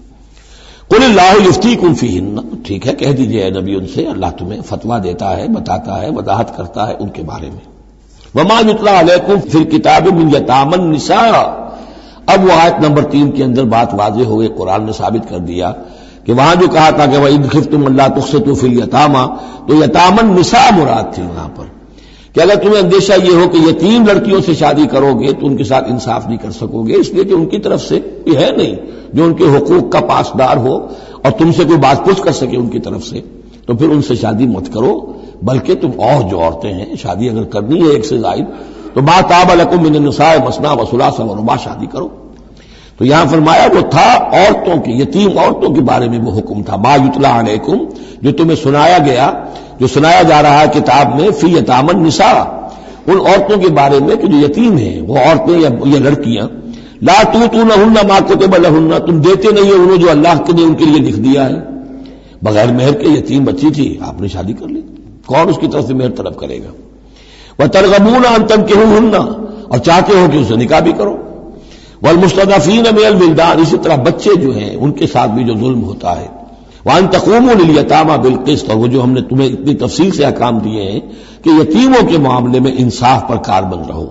قُلِ اللَّهُ يُفْتِيكُمْ فِيهِنَّ، ٹھیک ہے کہہ دیجئے اے نبی ان سے اللہ تمہیں فتویٰ دیتا ہے، بتاتا ہے، وضاحت کرتا ہے ان کے بارے میں. وَمَا يُتْلَىٰ عَلَيْكُمْ فِي الْكِتَابِ مِنْ يَتَامَى النِّسَاءِ، اب وہ آیت نمبر 3 کے اندر بات واضح ہو گئی، قرآن نے ثابت کر دیا کہ وہاں جو کہا تھا کہ وَإِنْ خِفْتُمْ أَلَّا تُقْسِطُوا فِي الْيَتَامَى، تو یتامى النساء مراد تھی یہاں پر، کہ اگر تمہیں اندیشہ یہ ہو کہ یتیم لڑکیوں سے شادی کرو گے تو ان کے ساتھ انصاف نہیں کر سکو گے، اس لیے کہ ان کی طرف سے یہ ہے نہیں جو ان کے حقوق کا پاسدار ہو اور تم سے کوئی بات پوچھ کر سکے ان کی طرف سے، تو پھر ان سے شادی مت کرو، بلکہ تم اور جو عورتیں ہیں شادی اگر کرنی ہے ایک سے زائد تو ما طاب لکم من النساء مثنی وثلاث ورباع شادی کرو. تو یہاں فرمایا وہ تھا عورتوں کی، یتیم عورتوں کے بارے میں وہ حکم تھا، ما یتلی علیکم، جو تمہیں سنایا گیا، جو سنایا جا رہا ہے کتاب میں، فی یتامی النساء، ان عورتوں کے بارے میں کہ جو یتیم ہیں، وہ عورتیں یا لڑکیاں، لا تؤتونہن ما کتب لہن، تم دیتے نہیں ہو انہیں جو اللہ نے ان کے لیے لکھ دیا ہے. بغیر مہر کے یتیم بچی تھی، آپ نے شادی کر لی، کون اس کی طرف سے مہر طلب کرے گا. وترغبون ان تنکحوہن، اور چاہتے ہو کہ اسے نکاح بھی کرو. والمستضعفین من الولدان، اسی طرح بچے جو ہیں ان کے ساتھ بھی جو ظلم ہوتا ہے. وان تقوموا للیتامى بالقسط، اور وہ جو ہم نے تمہیں اتنی تفصیل سے احکام دیے ہیں کہ یتیموں کے معاملے میں انصاف پر کاربند رہو.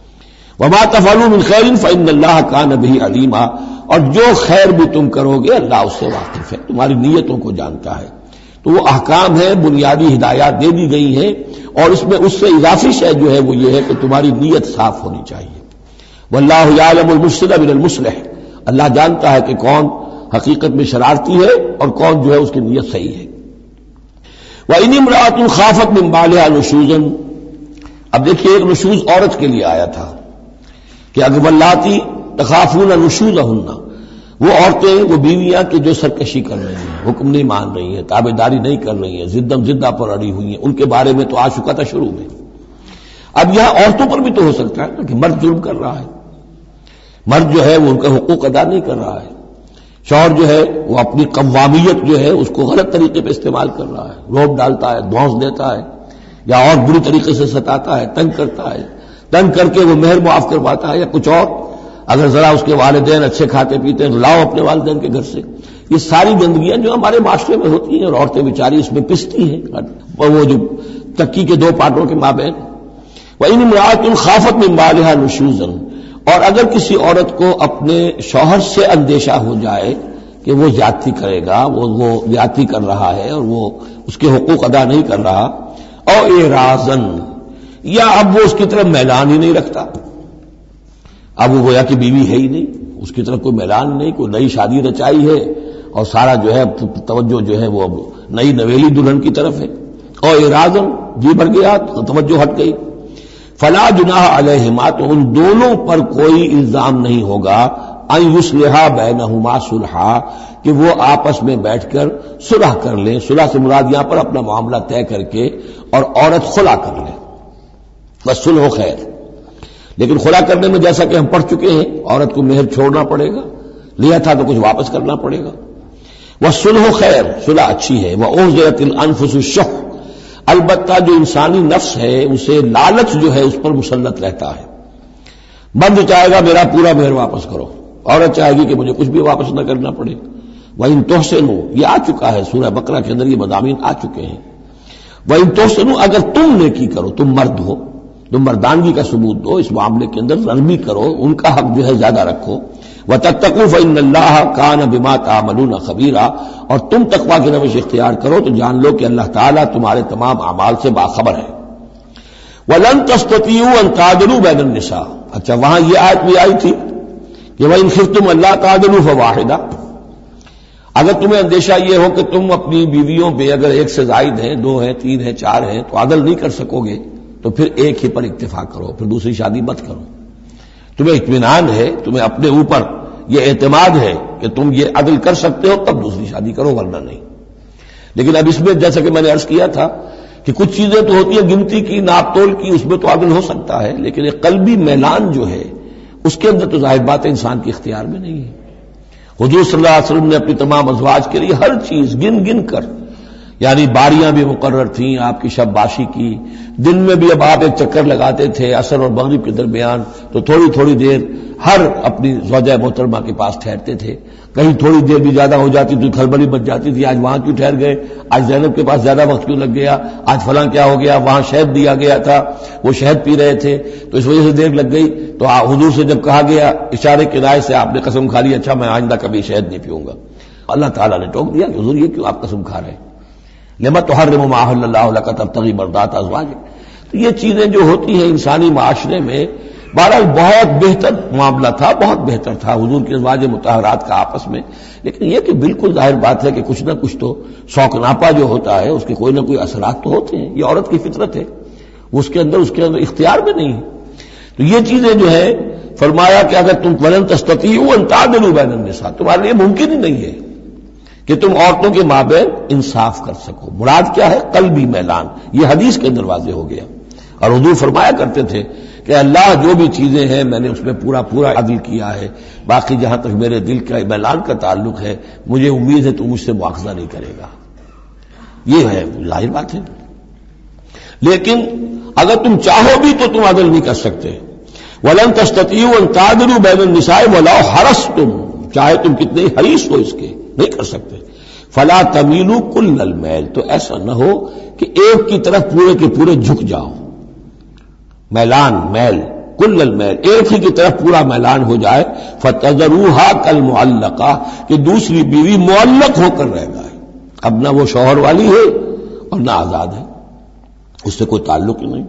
وما تفعلوا من خیر فإن اللہ کان بہ علیما، اور جو خیر بھی تم کرو گے اللہ اس سے واقف ہے، تمہاری نیتوں کو جانتا ہے. تو وہ احکام ہیں، بنیادی ہدایات دے دی گئی ہیں، اور اس میں اس سے اضافی شے جو ہے وہ یہ ہے کہ تمہاری نیت صاف ہونی چاہیے. واللہ یعلم المفسد من المصلح، اللہ جانتا ہے کہ کون حقیقت میں شرارتی ہے اور کون جو ہے اس کی نیت صحیح ہے. وَإِنِ امْرَأَةٌ خَافَتْ مِنْ بَعْلِهَا نُشُوزًا، اب دیکھیے ایک نشوز عورت کے لیے آیا تھا کہ اگر واللاتی تخافون نشوزہن، وہ عورتیں، وہ بیویاں کہ جو سرکشی کر رہی ہیں، حکم نہیں مان رہی ہیں، تابعداری نہیں کر رہی ہیں، زدہ پر اڑی ہوئی ہیں، ان کے بارے میں تو آ چکا تھا شروع میں. اب یہاں عورتوں پر بھی تو ہو سکتا ہے کہ مرد ظلم کر رہا ہے، مرد جو ہے وہ ان کا حقوق ادا نہیں کر رہا ہے، شوہر جو ہے وہ اپنی قوامیت جو ہے اس کو غلط طریقے پہ استعمال کر رہا ہے، روب ڈالتا ہے، دھونس دیتا ہے، یا اور بری طریقے سے ستاتا ہے، تنگ کرتا ہے، تنگ کر کے وہ مہر معاف کرواتا ہے یا کچھ اور، اگر ذرا اس کے والدین اچھے کھاتے پیتے ہیں تو لاؤ اپنے والدین کے گھر سے. یہ ساری گندگیاں جو ہمارے معاشرے میں ہوتی ہیں اور عورتیں بیچاری اس میں پستی ہیں، وہ جو چکی کے دو پاٹوں کے مابین. وَإِنِ امْرَأَةٌ خَافَتْ مِنْ بَعْلِهَا نُشُوزًا، اور اگر کسی عورت کو اپنے شوہر سے اندیشہ ہو جائے کہ وہ زیادتی کرے گا، وہ زیادتی کر رہا ہے اور وہ اس کے حقوق ادا نہیں کر رہا، اور اعراضاً، یا اب وہ اس کی طرف میلان ہی نہیں رکھتا، اب وہ گویا کہ بیوی ہے ہی نہیں، اس کی طرف کوئی میلان نہیں، کوئی نئی شادی رچائی ہے اور سارا جو ہے توجہ جو ہے وہ اب نئی نویلی دلہن کی طرف ہے، اور اعراضاً جی بھر گیا، توجہ ہٹ گئی. فلا جناح علیہما، تو ان دونوں پر کوئی الزام نہیں ہوگا، ان یصلحا بینہما صلحا، کہ وہ آپس میں بیٹھ کر صلح کر لیں. صلح سے مراد یہاں پر اپنا معاملہ طے کر کے اور عورت خلا کر لے، بس صلح و خیر. لیکن خلا کرنے میں جیسا کہ ہم پڑھ چکے ہیں عورت کو مہر چھوڑنا پڑے گا، لیا تھا تو کچھ واپس کرنا پڑے گا. والصلح خیر، صلح اچھی ہے. وأحضرت الانفس الشح، البتہ جو انسانی نفس ہے اسے لالچ جو ہے اس پر مسلط رہتا ہے. مرد چاہے گا میرا پورا مہر واپس کرو، عورت چاہے گی کہ مجھے کچھ بھی واپس نہ کرنا پڑے. وَإِن تُحْسِنُوا، یہ آ چکا ہے سورہ بقرہ کے اندر، یہ مضامین آ چکے ہیں. وَإِن تُحْسِنُوا، اگر تم نیکی کرو، تم مرد ہو، تم مردانگی کا ثبوت دو اس معاملے کے اندر، نرمی کرو، ان کا حق جو ہے زیادہ رکھو. وَتَتَّقُوا فَإِنَّ اللَّهَ كَانَ بِمَا تَعْمَلُونَ خَبِيرًا، اور تم تقویٰ کی روش اختیار کرو تو جان لو کہ اللہ تعالیٰ تمہارے تمام اعمال سے باخبر ہے. وَلَن تَسْتَطِيعُوا أَن تَعْدِلُوا بَيْنَ النِّسَاءِ، اچھا وہاں یہ آیت بھی آئی تھی کہ وَإِنْ خِفْتُمْ أَلَّا تَعْدِلُوا فَوَاحِدَةً، اگر تمہیں اندیشہ یہ ہو کہ تم اپنی بیویوں پہ اگر ایک سے زائد ہیں، دو ہیں، تین ہیں، چار ہیں، تو عدل نہیں کر سکو گے تو پھر ایک ہی پر اکتفا کرو، پھر دوسری شادی مت کرو. تمہیں اطمینان ہے، تمہیں اپنے اوپر یہ اعتماد ہے کہ تم یہ عدل کر سکتے ہو تب دوسری شادی کرو، ورنہ نہیں. لیکن اب اس میں جیسا کہ میں نے عرض کیا تھا کہ کچھ چیزیں تو ہوتی ہیں گنتی کی، ناپ تول کی، اس میں تو عدل ہو سکتا ہے، لیکن ایک قلبی میلان جو ہے اس کے اندر تو ظاہر بات ہے انسان کے اختیار میں نہیں ہے. حضور صلی اللہ علیہ وسلم نے اپنی تمام ازواج کے لیے ہر چیز گن گن کر، یعنی باریاں بھی مقرر تھیں آپ کی شب باشی کی، دن میں بھی اب آپ ایک چکر لگاتے تھے عصر اور مغرب کے درمیان، تو تھوڑی تھوڑی دیر ہر اپنی زوجہ محترمہ کے پاس ٹھہرتے تھے. کہیں تھوڑی دیر بھی زیادہ ہو جاتی تو کھلبلی بچ جاتی تھی، آج وہاں کیوں ٹھہر گئے، آج زینب کے پاس زیادہ وقت کیوں لگ گیا، آج فلاں کیا ہو گیا، وہاں شہد دیا گیا تھا وہ شہد پی رہے تھے تو اس وجہ سے دیر لگ گئی. تو حضور سے جب کہا گیا اشارے کے رائے سے آپ نے قسم کھا لی اچھا میں آئندہ کبھی شہد نہیں پیوں گا. اللہ تعالیٰ نے ٹوک دیا کہ حضور یہ کیوں آپ قسم کھا رہے ہیں، لما تحرم ما احل اللہ لک تبتغی مرضات ازواجک. تو یہ چیزیں جو ہوتی ہیں انسانی معاشرے میں، بہرحال بہت بہتر معاملہ تھا، بہت بہتر تھا حضور کے ازواج مطہرات کا آپس میں. لیکن یہ کہ بالکل ظاہر بات ہے کہ کچھ نہ کچھ تو شوقناپا جو ہوتا ہے اس کے کوئی نہ کوئی اثرات تو ہوتے ہیں، یہ عورت کی فطرت ہے، اس کے اندر اختیار میں نہیں ہے. تو یہ چیزیں جو ہے فرمایا کہ اگر تم ولن تستطیعوا ان تعدلوا بین النساء، تمہارے لیے ممکن ہی نہیں ہے کہ تم عورتوں کے مابین انصاف کر سکو. مراد کیا ہے؟ قلبی میلان. یہ حدیث کے اندر واضح ہو گیا. اور حضور فرمایا کرتے تھے کہ اللہ جو بھی چیزیں ہیں میں نے اس میں پورا پورا عدل کیا ہے، باقی جہاں تک میرے دل کا میلان کا تعلق ہے مجھے امید ہے تو مجھ سے مواخذہ نہیں کرے گا. یہ ہے ظاہر بات ہے. لیکن اگر تم چاہو بھی تو تم عدل نہیں کر سکتے. وَلَن تَسْتَطِيعُوا أَن تَعْدِلُوا بَيْنَ النِّسَاءِ وَلَوْ حَرَصْتُمْ، چاہے تم کتنے حریص ہو اس کے نہیں کر سکتے. فَلَا تَمِيلُوا كُلَّ الْمَيْلِ، تو ایسا نہ ہو کہ ایک کی طرف پورے کے پورے جھک جاؤ. میلان، میل، کل المیل، ایک ہی کی طرف پورا میلان ہو جائے. فَتَذَرُوهَا كَالْمُعَلَّقَةِ، کہ دوسری بیوی معلق ہو کر رہ جائے، اب نہ وہ شوہر والی ہے اور نہ آزاد ہے، اس سے کوئی تعلق ہی نہیں.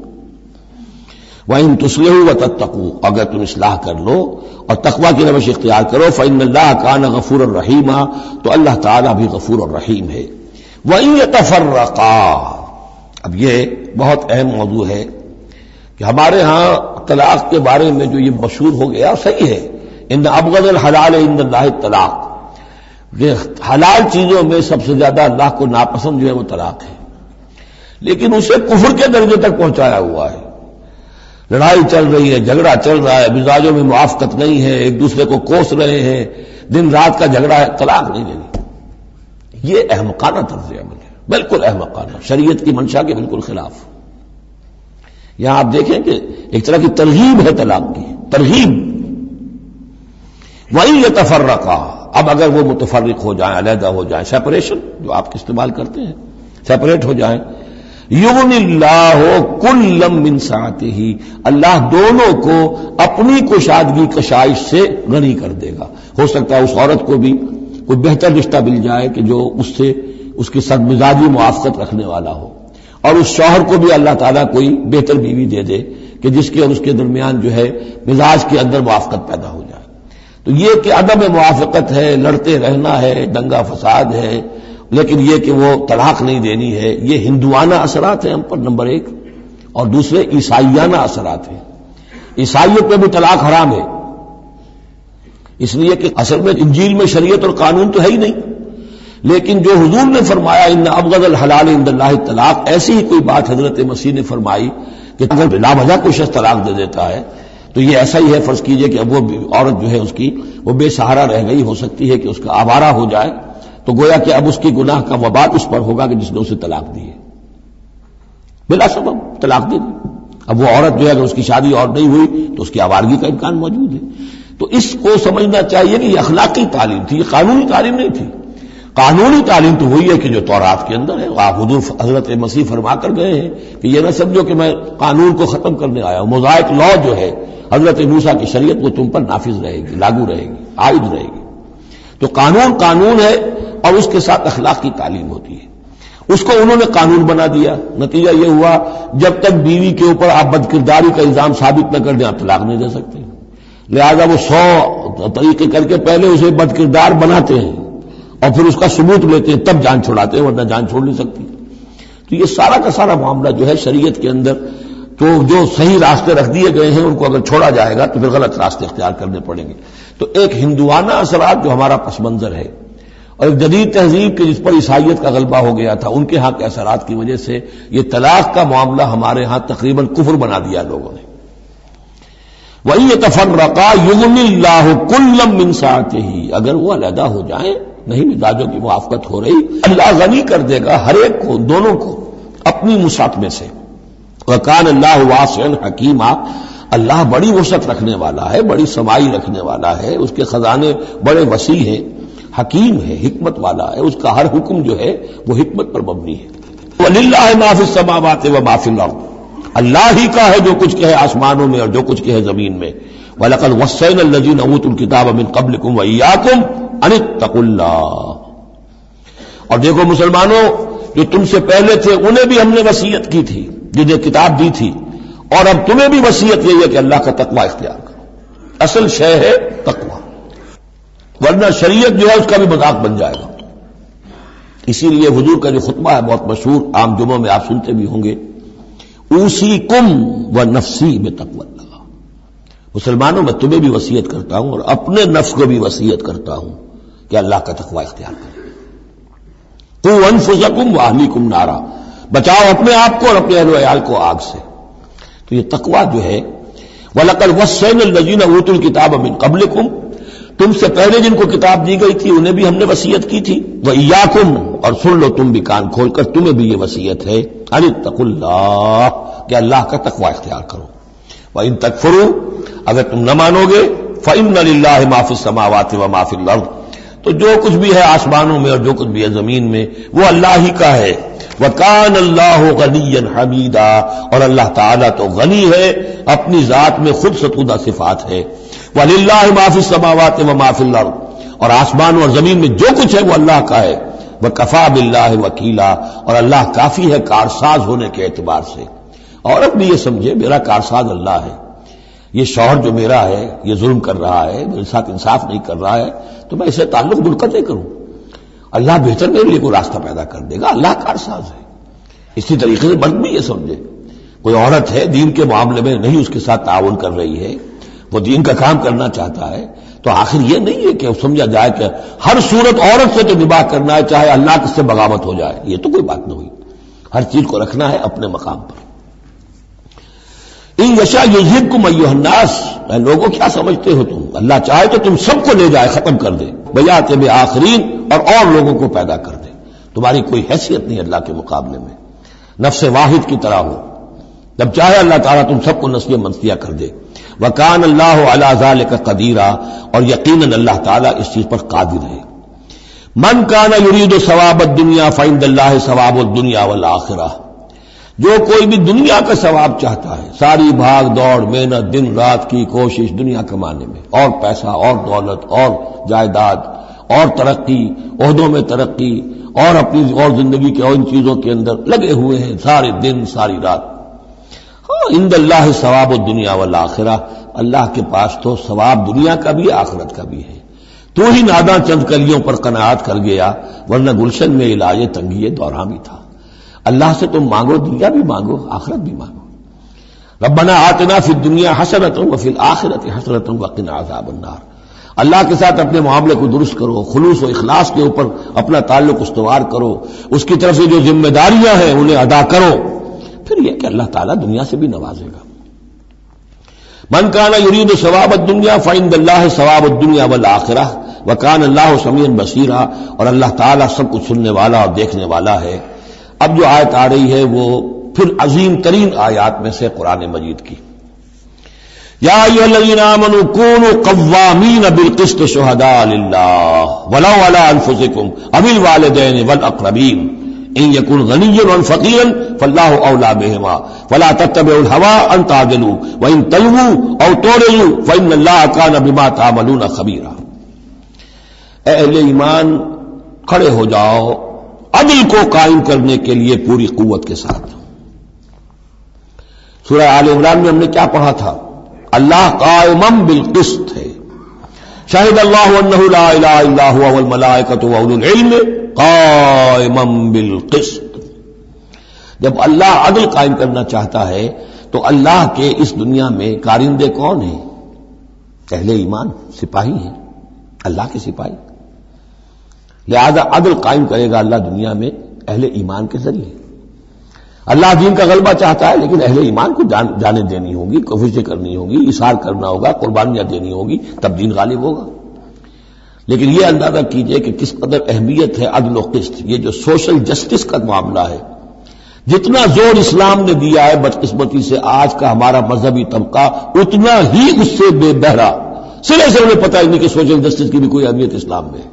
وَإِن تُصْلِحُوا وَتَتَّقُوا، اگر تم اصلاح کر لو اور تقویٰ کی روش اختیار کرو، فَإِنَّ اللَّهَ كَانَ غَفُورًا رَحِيمًا، تو اللہ تعالیٰ بھی غفور اور رحیم ہے. وَإِن يَتَفَرَّقَا، اب یہ بہت اہم موضوع ہے کہ ہمارے ہاں طلاق کے بارے میں جو یہ مشہور ہو گیا صحیح ہے، ان ابغض الحلال عند اللہ الطلاق، کہ حلال چیزوں میں سب سے زیادہ اللہ کو ناپسند جو ہے وہ طلاق ہے. لیکن اسے کفر کے درجے تک پہنچایا ہوا ہے. لڑائی چل رہی ہے، جھگڑا چل رہا ہے، مزاجوں میں موافقت نہیں ہے، ایک دوسرے کو کوس رہے ہیں، دن رات کا جھگڑا ہے، طلاق نہیں دینی. یہ احمقانہ طرز عمل ہے، بالکل احمقانہ، شریعت کی منشا کے بالکل خلاف. یہاں آپ دیکھیں کہ ایک طرح کی ترغیب ہے طلاق کی، ترغیب. وَإِن يَتَفَرَّقَا، اب اگر وہ متفرق ہو جائیں، علیحدہ ہو جائیں، سیپریشن جو آپ استعمال کرتے ہیں، سیپریٹ ہو جائیں، یغنی اللہ کلا من سعتہ، اللہ دونوں کو اپنی کشادگی کشائش سے غنی کر دے گا. ہو سکتا ہے اس عورت کو بھی کوئی بہتر رشتہ مل جائے کہ جو اس سے اس کی صد مزاجی موافقت رکھنے والا ہو، اور اس شوہر کو بھی اللہ تعالیٰ کوئی بہتر بیوی دے دے کہ جس کے اور اس کے درمیان جو ہے مزاج کے اندر موافقت پیدا ہو جائے. تو یہ کہ عدم موافقت ہے، لڑتے رہنا ہے، دنگا فساد ہے، لیکن یہ کہ وہ طلاق نہیں دینی ہے، یہ ہندوانہ اثرات ہیں ہم پر نمبر ایک، اور دوسرے عیسائیانہ اثرات ہیں. عیسائیت میں بھی طلاق حرام ہے، اس لیے کہ اصل میں انجیل میں شریعت اور قانون تو ہے ہی نہیں، لیکن جو حضور نے فرمایا ان ابغض الحلال عند اللہ الطلاق، ایسی ہی کوئی بات حضرت مسیح نے فرمائی کہ اگر بلا وجہ کوئی شخص طلاق دے دیتا ہے تو یہ ایسا ہی ہے، فرض کیجئے کہ اب وہ عورت جو ہے اس کی وہ بے سہارا رہ گئی، ہو سکتی ہے کہ اس کا آوارہ ہو جائے، تو گویا کہ اب اس کی گناہ کا وبال اس پر ہوگا کہ جس نے اسے طلاق دی ہے، بلا سبب طلاق دے دی. اب وہ عورت جو ہے اگر اس کی شادی اور نہیں ہوئی تو اس کی آوارگی کا امکان موجود ہے. تو اس کو سمجھنا چاہیے کہ یہ اخلاقی تعلیم تھی، یہ قانونی تعلیم نہیں تھی. قانونی تعلیم تو وہی ہے کہ جو تورات کے اندر ہے. آپ حضور حضرت مسیح فرما کر گئے ہیں کہ یہ نہ سمجھو کہ میں قانون کو ختم کرنے آیا ہوں. موزائک لا جو ہے حضرت موسیٰ کی شریعت وہ تم پر نافذ رہے گی، لاگو رہے گی، عائد رہے گی. تو قانون قانون ہے اور اس کے ساتھ اخلاق کی تعلیم ہوتی ہے. اس کو انہوں نے قانون بنا دیا، نتیجہ یہ ہوا جب تک بیوی کے اوپر آپ بدکرداری کا الزام ثابت نہ کر دیں آپ طلاق نہیں دے سکتے. لہذا وہ 100 طریقے کر کے پہلے اسے بدکردار بناتے ہیں اور پھر اس کا ثبوت لیتے ہیں، تب جان چھڑاتے ہیں، ورنہ جان چھوڑ نہیں سکتی. تو یہ سارا کا سارا معاملہ جو ہے شریعت کے اندر تو جو صحیح راستے رکھ دیے گئے ہیں ان کو اگر چھوڑا جائے گا تو پھر غلط راستے اختیار کرنے پڑیں گے. تو ایک ہندوانہ اثرات جو ہمارا پس منظر ہے اور ایک جدید تہذیب کے جس پر عیسائیت کا غلبہ ہو گیا تھا ان کے ہاں کے اثرات کی وجہ سے یہ طلاق کا معاملہ ہمارے ہاں تقریباً کفر بنا دیا لوگوں نے. وَإِن يَتَفَرَّقَا يُغْنِ اللَّهُ كُلًّا مِّن سَعَتِهِ، اگر وہ علیحدہ ہو جائیں، نہیں مزاجوں کی موافقت ہو رہی، اللہ غنی کر دے گا ہر ایک کو، دونوں کو اپنی وسعت میں سے. وَكَانَ اللَّهُ وَاسِعًا حَكِيمًا، اللہ بڑی وسعت رکھنے والا ہے، بڑی سمائی رکھنے والا ہے، اس کے خزانے بڑے وسیع ہیں، حکیم ہے، حکمت والا ہے، اس کا ہر حکم جو ہے وہ حکمت پر مبنی ہے. وَلِلَّهِ مَا فِي السَّمَاوَاتِ وَمَا فِي الْأَرْضِ، اللہ ہی کا ہے جو کچھ کہ ہے آسمانوں میں اور جو کچھ کہ ہے زمین میں. وَلَقَدْ وَصَّيْنَا الَّذِينَ أُوتُوا الْكِتَابَ مِن قَبْلِكُمْ وَإِيَّاكُمْ أَنِ اتَّقُوا اللَّهَ، اور دیکھو مسلمانوں جو تم سے پہلے تھے انہیں بھی ہم نے وصیت کی تھی، جنہیں کتاب دی تھی، اور اب تمہیں بھی وصیت یہی ہے کہ اللہ کا تقوی اختیار کرو. اصل شے ہے تقوی، ورنہ شریعت جو ہے اس کا بھی مذاق بن جائے گا. اسی لیے حضور کا جو خطبہ ہے بہت مشہور، عام جمعوں میں آپ سنتے بھی ہوں گے، اوصیکم ونفسی بتقوی اللہ، مسلمانوں میں تمہیں بھی وصیت کرتا ہوں اور اپنے نفس کو بھی وصیت کرتا ہوں کہ اللہ کا تقوی اختیار کریں. قوا انفسکم واہلیکم نارا، بچاؤ اپنے آپ کو اور اپنے اہل و عیال کو آگ سے. تو یہ تقوی جو ہے، وَلَقَدْ وَصَّيْنَا الَّذِينَ أُوتُوا الْكِتَابَ مِن قَبْلِكُمْ، تم سے پہلے جن کو کتاب دی گئی تھی انہیں بھی ہم نے وصیت کی تھی. وَإِيَّاكُمْ، اور سن لو تم بھی کان کھول کر، تمہیں بھی یہ وصیت ہے، أَنِ اتَّقُوا اللَّهَ، کہ اللہ کا تقوی اختیار کرو. وَإِن تَكْفُرُوا، اگر تم نہ مانو گے، فَإِنَّ لِلَّهِ مَا فِي السَّمَاوَاتِ وَمَا فِي الْأَرْضِ، تو جو کچھ بھی ہے آسمانوں میں اور جو کچھ بھی ہے زمین میں وہ اللہ ہی کا ہے. وَكَانَ اللَّهُ غَنِيًّا حَمِيدًا، اور اللہ تعالیٰ تو غنی ہے، اپنی ذات میں خود ستودہ صفات ہے. وَلِلَّهِ مَا فِي السَّمَاوَاتِ وَمَا فِي الْأَرْضِ، اور آسمانوں اور زمین میں جو کچھ ہے وہ اللہ کا ہے. وَكَفَىٰ بِاللَّهِ وَكِيلًا، اور اللہ کافی ہے کارساز ہونے کے اعتبار سے. عورت بھی یہ سمجھے میرا کارساز اللہ ہے، یہ شوہر جو میرا ہے یہ ظلم کر رہا ہے، میرے ساتھ انصاف نہیں کر رہا ہے، تو میں اسے تعلق منقطع کروں، اللہ بہتر میرے لیے کوئی راستہ پیدا کر دے گا، اللہ کارساز ہے. اسی طریقے سے مرد بھی یہ سمجھے کوئی عورت ہے دین کے معاملے میں نہیں اس کے ساتھ تعاون کر رہی ہے، وہ دین کا کام کرنا چاہتا ہے، تو آخر یہ نہیں ہے کہ سمجھا جائے کہ ہر صورت عورت سے تو نباہ کرنا ہے چاہے اللہ سے بغاوت ہو جائے، یہ تو کوئی بات نہ ہوئی. ہر چیز کو رکھنا ہے اپنے مقام پر. ان یشاء یذہبکم ایھا الناس، اے لوگوں کیا سمجھتے ہو تم، اللہ چاہے تو تم سب کو لے جائے، ختم کر دے. بیات بآخرین، اور لوگوں کو پیدا کر دے. تمہاری کوئی حیثیت نہیں اللہ کے مقابلے میں، نفس واحد کی طرح ہو. جب چاہے اللہ تعالیٰ تم سب کو نسیہ منسیہ کر دے. وَكَانَ اللَّهُ عَلَى ذَلِكَ قَدِيرًا، اور یقیناً اللہ تعالیٰ اس چیز پر قادر ہے. من کان یرید ثواب الدنیا فعند اللہ ثواب الدنیا والآخرہ، جو کوئی بھی دنیا کا ثواب چاہتا ہے، ساری بھاگ دوڑ محنت دن رات کی کوشش دنیا کمانے میں، اور پیسہ اور دولت اور جائیداد اور ترقی، عہدوں میں ترقی اور اپنی اور زندگی کے اور ان چیزوں کے اندر لگے ہوئے ہیں سارے دن ساری رات. عند اللہ ثواب الدنیا والآخرہ، اللہ کے پاس تو ثواب دنیا کا بھی آخرت کا بھی ہے. تو ہی ناداں چند کلیوں پر قناعت کر گیا، ورنہ گلشن میں علاج تنگی دوراں بھی تھا. اللہ سے تم مانگو، دنیا بھی مانگو آخرت بھی مانگو. ربنا آتنا فی الدنیا حسنۃ وفی الآخرۃ حسنۃ وقنا عذاب النار. اللہ کے ساتھ اپنے معاملے کو درست کرو، خلوص و اخلاص کے اوپر اپنا تعلق استوار کرو، اس کی طرف سے جو ذمہ داریاں ہیں انہیں ادا کرو، پھر یہ کہ اللہ تعالیٰ دنیا سے بھی نوازے گا. من کان یرید ثواب الدنیا فعند اللہ ثواب الدنیا والآخرہ وکان اللہ سمیعا بصیرا، اور اللہ تعالیٰ سب کچھ سننے والا اور دیکھنے والا ہے. اب جو آیت آ رہی ہے وہ پھر عظیم ترین آیات میں سے قرآن مجید کی. یا ایھا الذین آمنوا کونوا قوامین بالقسط شہداء للہ ولو علی انفسکم او الوالدین والاقربین ان یکن غنیا و فقیرا فاللہ اولی بہما فلا تتبعوا الہوی ان تعدلوا وان تلووا او تعرضوا فان اللہ کان بما تعملون خبیرا. اے اہل ایمان، کھڑے ہو جاؤ عدل کو قائم کرنے کے لیے پوری قوت کے ساتھ. سورہ آل عمران میں ہم نے کیا پڑھا تھا؟ اللہ قائما بالقسط ہے. شہد اللہ انہ لا الہ الا هو والملائکۃ واولو العلم قائما بالقسط. جب اللہ عدل قائم کرنا چاہتا ہے تو اللہ کے اس دنیا میں کارندے کون ہیں؟ اہل ایمان، سپاہی ہیں، اللہ کے سپاہی. لہذا عدل قائم کرے گا اللہ دنیا میں اہل ایمان کے ذریعے. اللہ دین کا غلبہ چاہتا ہے لیکن اہل ایمان کو جانیں دینی ہوگی، کوششیں کرنی ہوگی، اثار کرنا ہوگا، قربانیاں دینی ہوگی، تب دین غالب ہوگا. لیکن یہ اندازہ کیجئے کہ کس قدر اہمیت ہے عدل و قسط. یہ جو سوشل جسٹس کا معاملہ ہے، جتنا زور اسلام نے دیا ہے بدقسمتی سے آج کا ہمارا مذہبی طبقہ اتنا ہی اس سے بے بہرا، سرے سے انہیں پتہ ہی نہیں کہ سوشل جسٹس کی بھی کوئی اہمیت اسلام میں ہے.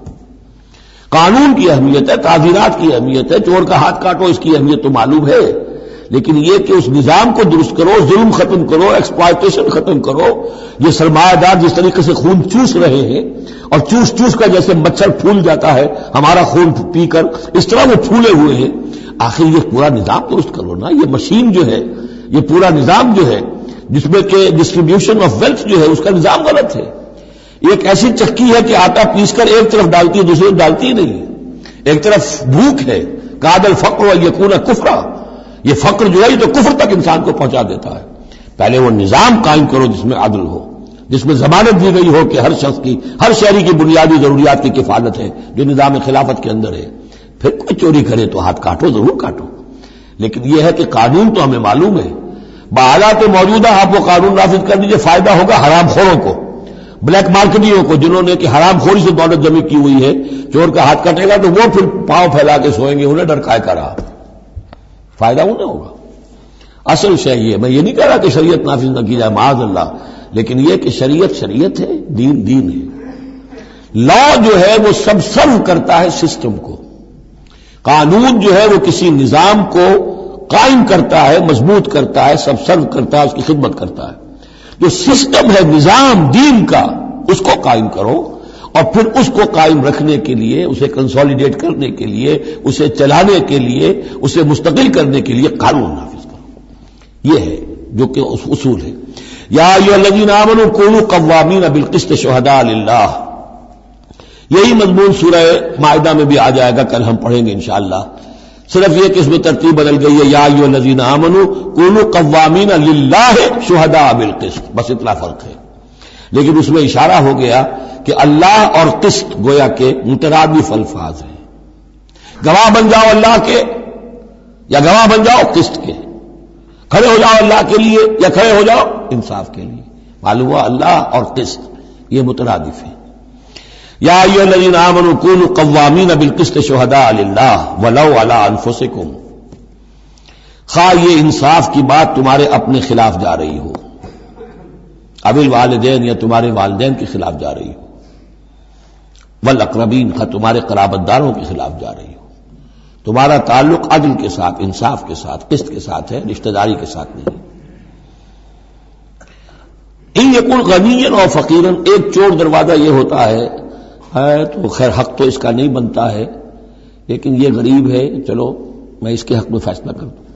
قانون کی اہمیت ہے، تعزیرات کی اہمیت ہے، چور کا ہاتھ کاٹو اس کی اہمیت تو معلوم ہے، لیکن یہ کہ اس نظام کو درست کرو، ظلم ختم کرو، ایکسپلائٹیشن ختم کرو. یہ سرمایہ دار جس طریقے سے خون چوس رہے ہیں اور چوس چوس کر جیسے مچھر پھول جاتا ہے ہمارا خون پی کر، اس طرح وہ پھولے ہوئے ہیں. آخر یہ پورا نظام درست کرو نا. یہ مشین جو ہے، یہ پورا نظام جو ہے جس میں کہ ڈسٹریبیوشن آف ویلتھ جو ہے اس کا نظام غلط ہے. ایک ایسی چکی ہے کہ آٹا پیس کر ایک طرف ڈالتی ہے دوسری طرف ڈالتی ہی نہیں. ایک طرف بھوک ہے، کاد الفقر یکون کفرا. یہ فقر جو ہے یہ تو کفر تک انسان کو پہنچا دیتا ہے. پہلے وہ نظام قائم کرو جس میں عدل ہو، جس میں ضمانت دی گئی ہو کہ ہر شخص کی، ہر شہری کی بنیادی ضروریات کی کفالت ہے، جو نظام خلافت کے اندر ہے. پھر کوئی چوری کرے تو ہاتھ کاٹو، ضرور کاٹو. لیکن یہ ہے کہ قانون تو ہمیں معلوم ہے. بحالات موجودہ آپ وہ قانون نافذ کر دیجیے، فائدہ ہوگا حرام خوروں کو، بلیک مارکیٹوں کو، جنہوں نے کہ حرام خوری سے دولت جمع کی ہوئی ہے. چور کا ہاتھ کٹے گا تو وہ پھر پاؤں پھیلا کے سوئیں گے، انہیں ڈر کائے کا رہا، فائدہ انہیں ہوگا. اصل شے یہ، میں یہ نہیں کہہ رہا کہ شریعت نافذ نہ کی جائے معاذ اللہ، لیکن یہ کہ شریعت شریعت ہے، دین دین ہے. لا جو ہے وہ سب سرو کرتا ہے سسٹم کو. قانون جو ہے وہ کسی نظام کو قائم کرتا ہے، مضبوط کرتا ہے، سب سرو کرتا ہے، اس کی خدمت کرتا ہے. جو سسٹم ہے نظام دین کا، اس کو قائم کرو، اور پھر اس کو قائم رکھنے کے لیے، اسے کنسالیڈیٹ کرنے کے لیے، اسے چلانے کے لیے، اسے مستقل کرنے کے لیے قانون نافذ کرو. یہ ہے جو کہ اصول ہے. یا ایھا الذین آمنوا کونوا قوامین بالقسط شہداء للہ. یہی مضمون سورہ مائدہ میں بھی آ جائے گا، کل ہم پڑھیں گے انشاءاللہ. صرف یہ کہ اس میں ترتیب بدل گئی ہے. یا ایھا الذین آمنوا کونوا قوامین للہ شہداء بالقسط، بس اتنا فرق ہے. لیکن اس میں اشارہ ہو گیا کہ اللہ اور قسط گویا کہ مترادف الفاظ ہیں. گواہ بن جاؤ اللہ کے یا گواہ بن جاؤ قسط کے، کھڑے ہو جاؤ اللہ کے لیے یا کھڑے ہو جاؤ انصاف کے لیے. معلوم ہوا اللہ اور قسط یہ مترادف ہیں. یا ایھا الذین آمنوا کونوا قوامین بالقسط شہداء للہ ولو علی انفسکم. خواہ یہ انصاف کی بات تمہارے اپنے خلاف جا رہی ہو، اب الوالدین یا تمہارے والدین کے خلاف جا رہی ہو، والاقربین خواہ تمہارے قرابت داروں کے خلاف جا رہی ہو، تمہارا تعلق عدل کے ساتھ، انصاف کے ساتھ، قسط کے ساتھ ہے، رشتہ داری کے ساتھ نہیں۔ ان یکن غنیا اور فقیرا، ایک چور دروازہ یہ ہوتا ہے تو خیر حق تو اس کا نہیں بنتا ہے، لیکن یہ غریب ہے، چلو میں اس کے حق میں فیصلہ کر دوں۔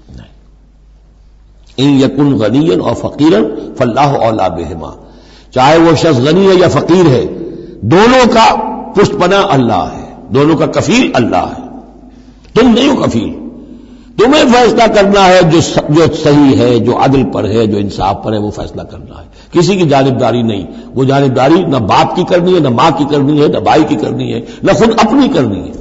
ان یکن غنیا اور فقیرا فاللہ اولی بہما، چاہے وہ شخص غنی ہے یا فقیر ہے، دونوں کا پشت پناہ اللہ ہے، دونوں کا کفیل اللہ ہے، تم نہیں ہو کفیل، تمہیں فیصلہ کرنا ہے جو صحیح ہے، جو عدل پر ہے، جو انصاف پر ہے، وہ فیصلہ کرنا ہے، کسی کی جانبداری نہیں۔ وہ جانبداری نہ باپ کی کرنی ہے، نہ ماں کی کرنی ہے، نہ بھائی کی کرنی ہے، نہ خود اپنی کرنی ہے۔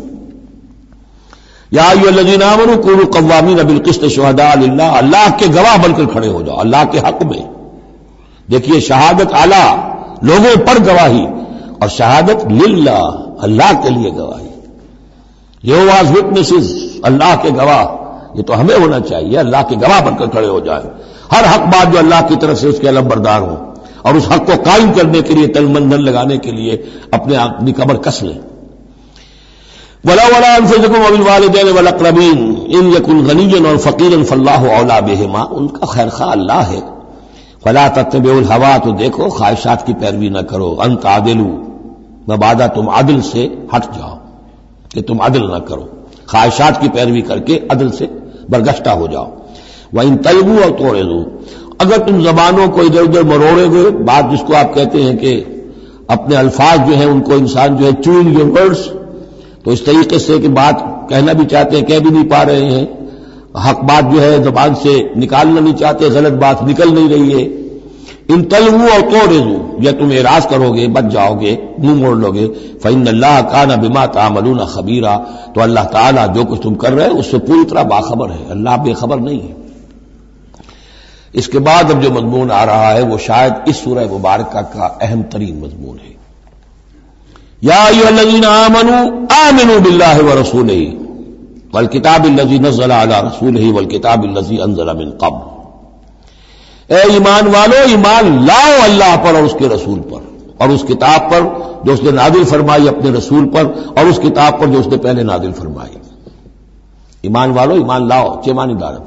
یا ایھا الذین آمنوا کونوا قوامین بالقسط شہداء للہ، اللہ کے گواہ بن کر کھڑے ہو جاؤ اللہ کے حق میں۔ دیکھیے شہادت اعلیٰ، لوگوں پر گواہی، اور شہادت للہ، اللہ کے لیے گواہی۔ یہوہاز وٹنسز، اللہ کے گواہ، یہ تو ہمیں ہونا چاہیے، اللہ کے گواہ بن کر کھڑے ہو جائیں، ہر حق بات جو اللہ کی طرف سے اس کے علم بردار ہوں، اور اس حق کو قائم کرنے کے لیے تن من دھن لگانے کے لیے اپنی کمر کس لیں۔ وَلَوْ عَلَىٰ أَنفُسِكُمْ وَبِالْوَالِدَيْنِ وَالْأَقْرَبِينَ إِن يَكُنْ غَنِيًّا أَوْ فَقِيرًا فَاللَّهُ أَوْلَىٰ بِهِمَا، ان کا خیر خواہ اللہ ہے۔ فَلَا تَتَّبِعُوا الْهَوَىٰ، تو دیکھو خواہشات کی پیروی نہ کرو، أَن تَعْدِلُوا، مبادا تم عدل سے ہٹ جاؤ، کہ تم عدل نہ کرو، خواہشات کی پیروی کر کے عدل سے برگشتہ ہو جاؤ۔ وَإِن تَلْوُوا أَوْ تُعْرِضُوا، اگر تم زبانوں کو ادھر ادھر مروڑے ہوئے، بات جس کو آپ کہتے ہیں کہ اپنے الفاظ جو ہیں ان کو انسان جو ہے چوئنگ یور ورڈز، تو اس طریقے سے کہ بات کہنا بھی چاہتے ہیں کہہ بھی نہیں پا رہے ہیں، حق بات جو ہے زبان سے نکالنا نہیں چاہتے، غلط بات نکل نہیں رہی ہے۔ ان تلووا اور تعرضوا، یا تم اعراض کرو گے، بچ جاؤ گے، منہ موڑ لو گے، فإن اللہ کان بما تعملون خبیرا، تو اللہ تعالیٰ جو کچھ تم کر رہے ہیں اس سے پوری طرح باخبر ہے، اللہ بے خبر نہیں ہے۔ اس کے بعد اب جو مضمون آ رہا ہے وہ شاید اس سورہ مبارکہ کا اہم ترین مضمون ہے۔ یا ایھا الذین آمنوا آمنوا باللہ ورسولہ والکتاب الذی نزل علی رسولہ والکتاب الذی انزل من قبل، اے ایمان والو ایمان لاؤ اللہ پر اور اس کے رسول پر، اور اس کتاب پر جو اس نے نازل فرمائی اپنے رسول پر، اور اس کتاب پر جو اس نے پہلے نازل فرمائی۔ ایمان والو ایمان لاؤ، چھ معنی دارت۔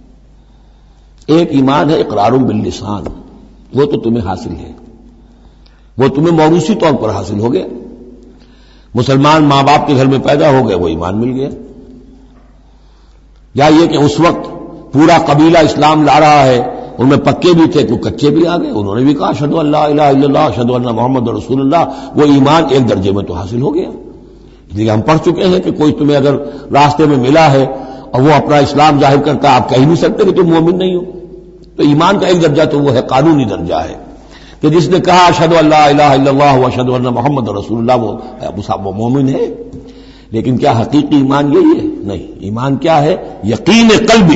ایک ایمان ہے اقرار باللسان، وہ تو تمہیں حاصل ہے، وہ تمہیں موروثی طور پر حاصل ہو گیا، مسلمان ماں باپ کے گھر میں پیدا ہو گئے، وہ ایمان مل گیا۔ یا یہ کہ اس وقت پورا قبیلہ اسلام لا رہا ہے، ان میں پکے بھی تھے، کچھ کچے بھی آ گئے، انہوں نے بھی کہا اشہد ان لا الہ الا اللہ اشہد ان محمد رسول اللہ، وہ ایمان ایک درجے میں تو حاصل ہو گیا۔ اس لیے ہم پڑھ چکے ہیں کہ کوئی تمہیں اگر راستے میں ملا ہے اور وہ اپنا اسلام ظاہر کرتا ہے، آپ کہہ نہیں سکتے کہ تم مومن نہیں ہو۔ تو ایمان کا ایک درجہ تو وہ ہے قانونی درجہ ہے کہ جس نے کہا اشہد ان لا الہ الا اللہ واشہد ان محمد رسول اللہ، وہ مومن ہے۔ لیکن کیا حقیقی ایمان یہی ہے؟ نہیں، ایمان کیا ہے؟ یقین قلبی۔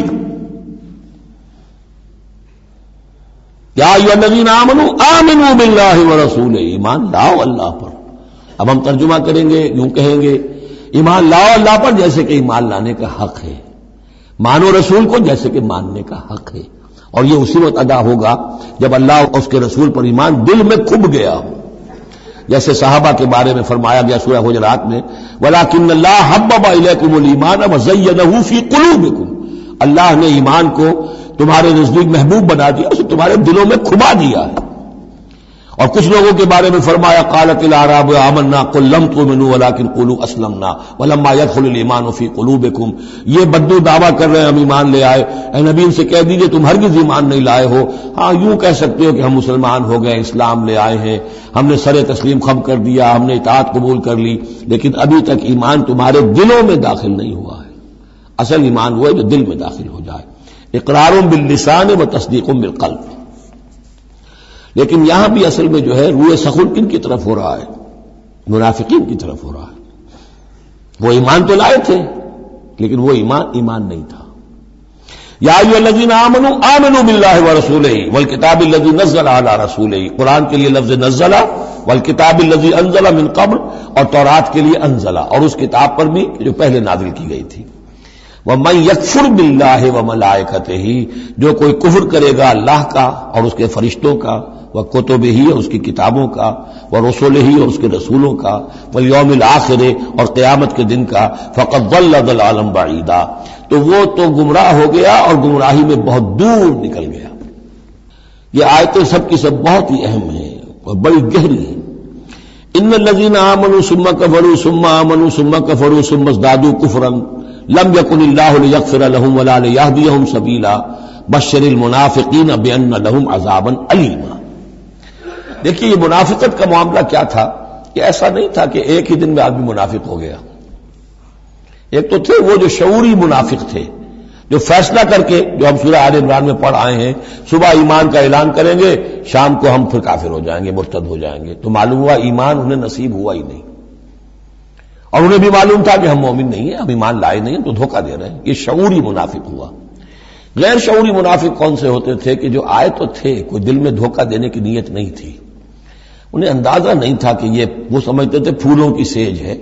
یا ایھا الذین آمنوا آمنوا باللہ ورسولہ، ایمان لاؤ اللہ پر۔ اب ہم ترجمہ کریں گے، یوں کہیں گے ایمان لاؤ اللہ پر جیسے کہ ایمان لانے کا حق ہے، مانو رسول کو جیسے کہ ماننے کا حق ہے، اور یہ اسی وقت ادا ہوگا جب اللہ اور اس کے رسول پر ایمان دل میں کھب گیا ہو، جیسے صحابہ کے بارے میں فرمایا گیا سورہ حجرات میں وَلَٰكِنَّ اللَّهَ حَبَّبَ إِلَيْكُمُ الْإِيمَانَ وَزَيَّنَهُ فِي قُلُوبِكُمْ، اللہ نے ایمان کو تمہارے نزدیک محبوب بنا دیا، اسے تمہارے دلوں میں کھبا دیا ہے۔ اور کچھ لوگوں کے بارے میں فرمایا قالت الاعراب آمنا قل لم تؤمنوا ولكن قولوا اسلمنا ولما يدخل الايمان في قلوبكم، یہ بدو دعویٰ کر رہے ہیں ہم ایمان لے آئے، اے نبی ان سے کہہ دیجئے تم ہرگز ایمان نہیں لائے ہو، ہاں یوں کہہ سکتے ہو کہ ہم مسلمان ہو گئے، اسلام لے آئے ہیں، ہم نے سر تسلیم خم کر دیا، ہم نے اطاعت قبول کر لی، لیکن ابھی تک ایمان تمہارے دلوں میں داخل نہیں ہوا ہے۔ اصل ایمان وہ ہے جو دل میں داخل ہو جائے، اقرار باللسان و تصدیق بالقلب۔ لیکن یہاں بھی اصل میں جو ہے روئے سخن کن کی طرف ہو رہا ہے؟ منافقین کی طرف ہو رہا ہے۔ وہ ایمان تو لائے تھے لیکن وہ ایمان نہیں تھا۔ یا ایھا الذین آمنوا آمنوا باللہ ورسولہ والکتاب الذی نزل علی رسولہ، قرآن کے لیے لفظ نزل، والکتاب الذی انزل من قبل، اور تورات کے لیے انزل، اور اس کتاب پر بھی جو پہلے نازل کی گئی تھی۔ وَمَن يَكْفُرْ بِاللَّهِ وَمَلَائِكَتِهِ، جو کوئی کفر کرے گا اللہ کا اور اس کے فرشتوں کا، وَكُتُبِهِ اور اس کی کتابوں کا، وَرُسُلِهِ اور اس کے رسولوں کا، وَالْيَوْمِ الْآخِرِ اور قیامت کے دن کا، فَقَدْ ضَلَّ ضَلَالًا بَعِيدًا، تو وہ تو گمراہ ہو گیا اور گمراہی میں بہت دور نکل گیا۔ یہ آیتیں سب کی سب بہت ہی اہم ہیں اور بڑی گہری ہیں۔ ان الذین آمنوا ثم کفروا ثم آمنوا ثم کفروا ثم ازدادوا کفرا لم یکن اللہ لیغفر لهم ولا لیہدیہم سبیلا بشر المنافقین بان لهم عذابا الیما۔ دیکھیے یہ منافقت کا معاملہ کیا تھا، یہ ایسا نہیں تھا کہ ایک ہی دن میں آدمی منافق ہو گیا۔ ایک تو تھے وہ جو شعوری منافق تھے، جو فیصلہ کر کے، جو ہم سورہ آل عمران میں پڑھ آئے ہیں، صبح ایمان کا اعلان کریں گے، شام کو ہم پھر کافر ہو جائیں گے، مرتد ہو جائیں گے، تو معلوم ہوا ایمان انہیں نصیب ہوا ہی نہیں، اور انہیں بھی معلوم تھا کہ ہم مومن نہیں ہیں، ہم ایمان لائے نہیں ہیں، تو دھوکہ دے رہے ہیں۔ یہ شعوری منافق ہوا۔ غیر شعوری منافق کون سے ہوتے تھے کہ جو آئے تو تھے، کوئی دل میں دھوکہ دینے کی نیت نہیں تھی، انہیں اندازہ نہیں تھا کہ یہ، وہ سمجھتے تھے پھولوں کی سیج ہے،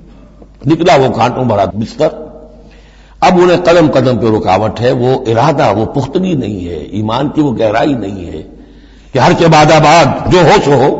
نکلا وہ کانٹوں بھرا بستر۔ اب انہیں قدم قدم پہ رکاوٹ ہے، وہ ارادہ، وہ پختگی نہیں ہے، ایمان کی وہ گہرائی نہیں ہے کہ ہر کے بعد آباد جو ہو سو ہو۔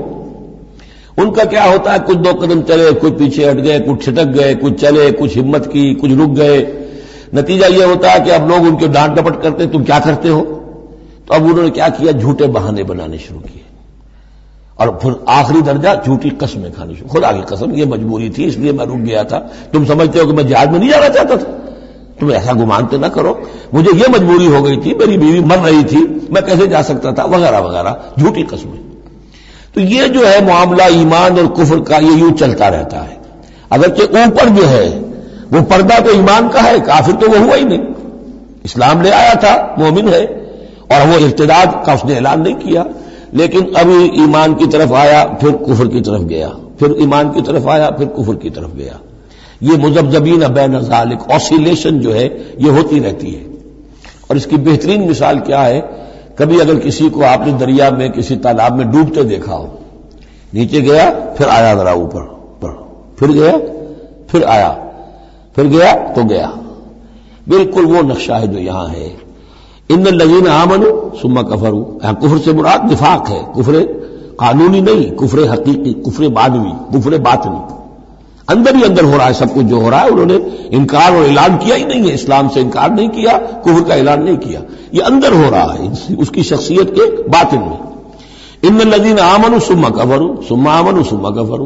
ان کا کیا ہوتا ہے، کچھ دو قدم چلے، کچھ پیچھے ہٹ گئے، کچھ چھٹک گئے، کچھ چلے، کچھ ہمت کی، کچھ رک گئے۔ نتیجہ یہ ہوتا ہے کہ اب لوگ ان کے ڈانٹ ڈپٹ کرتے تم کیا کرتے ہو، تو اب انہوں نے کیا کیا، جھوٹے بہانے بنانے شروع کیے، اور پھر آخری درجہ جھوٹی قسمیں کھانی شروع۔ خدا کی قسم یہ مجبوری تھی، اس لیے میں رک گیا تھا، تم سمجھتے ہو کہ میں جہاد میں نہیں جانا چاہتا تھا، تم ایسا گمانتے نہ کرو، مجھے یہ مجبوری ہو گئی تھی، میری بیوی مر رہی تھی، میں کیسے جا سکتا تھا، وغیرہ وغیرہ، جھوٹی قسمیں۔ تو یہ جو ہے معاملہ ایمان اور کفر کا، یہ یوں چلتا رہتا ہے۔ اگرچہ اوپر جو ہے وہ پردہ تو ایمان کا ہے، کافر تو وہ ہوا ہی نہیں، اسلام لے آیا تھا، مومن ہے، اور وہ ارتداد کا اس نے اعلان نہیں کیا، لیکن ابھی ایمان کی طرف آیا، پھر کفر کی طرف گیا، پھر ایمان کی طرف آیا، پھر کفر کی طرف گیا۔ یہ مذبذبین بین ذالک، آسیلیشن جو ہے یہ ہوتی رہتی ہے۔ اور اس کی بہترین مثال کیا ہے، کبھی اگر کسی کو آپ نے دریا میں، کسی تالاب میں ڈوبتے دیکھا ہو، نیچے گیا پھر آیا ذرا اوپر، پھر گیا پھر آیا، پھر گیا تو گیا، بالکل وہ نقشہ ہے جو یہاں ہے۔ ان الذین آمنوا ثم کفروا، یہاں کفر سے مراد نفاق ہے، کفر قانونی نہیں، کفر حقیقی، کفر معنوی، کفر باطنی، اندر ہی اندر ہو رہا ہے سب کچھ جو ہو رہا ہے۔ انہوں نے انکار اور اعلان کیا ہی نہیں ہے، اسلام سے انکار نہیں کیا، کفر کا اعلان نہیں کیا، یہ اندر ہو رہا ہے اس کی شخصیت کے باطن میں۔ ان الذین آمنوا ثم کفروا ثم آمنوا ثم کفروا،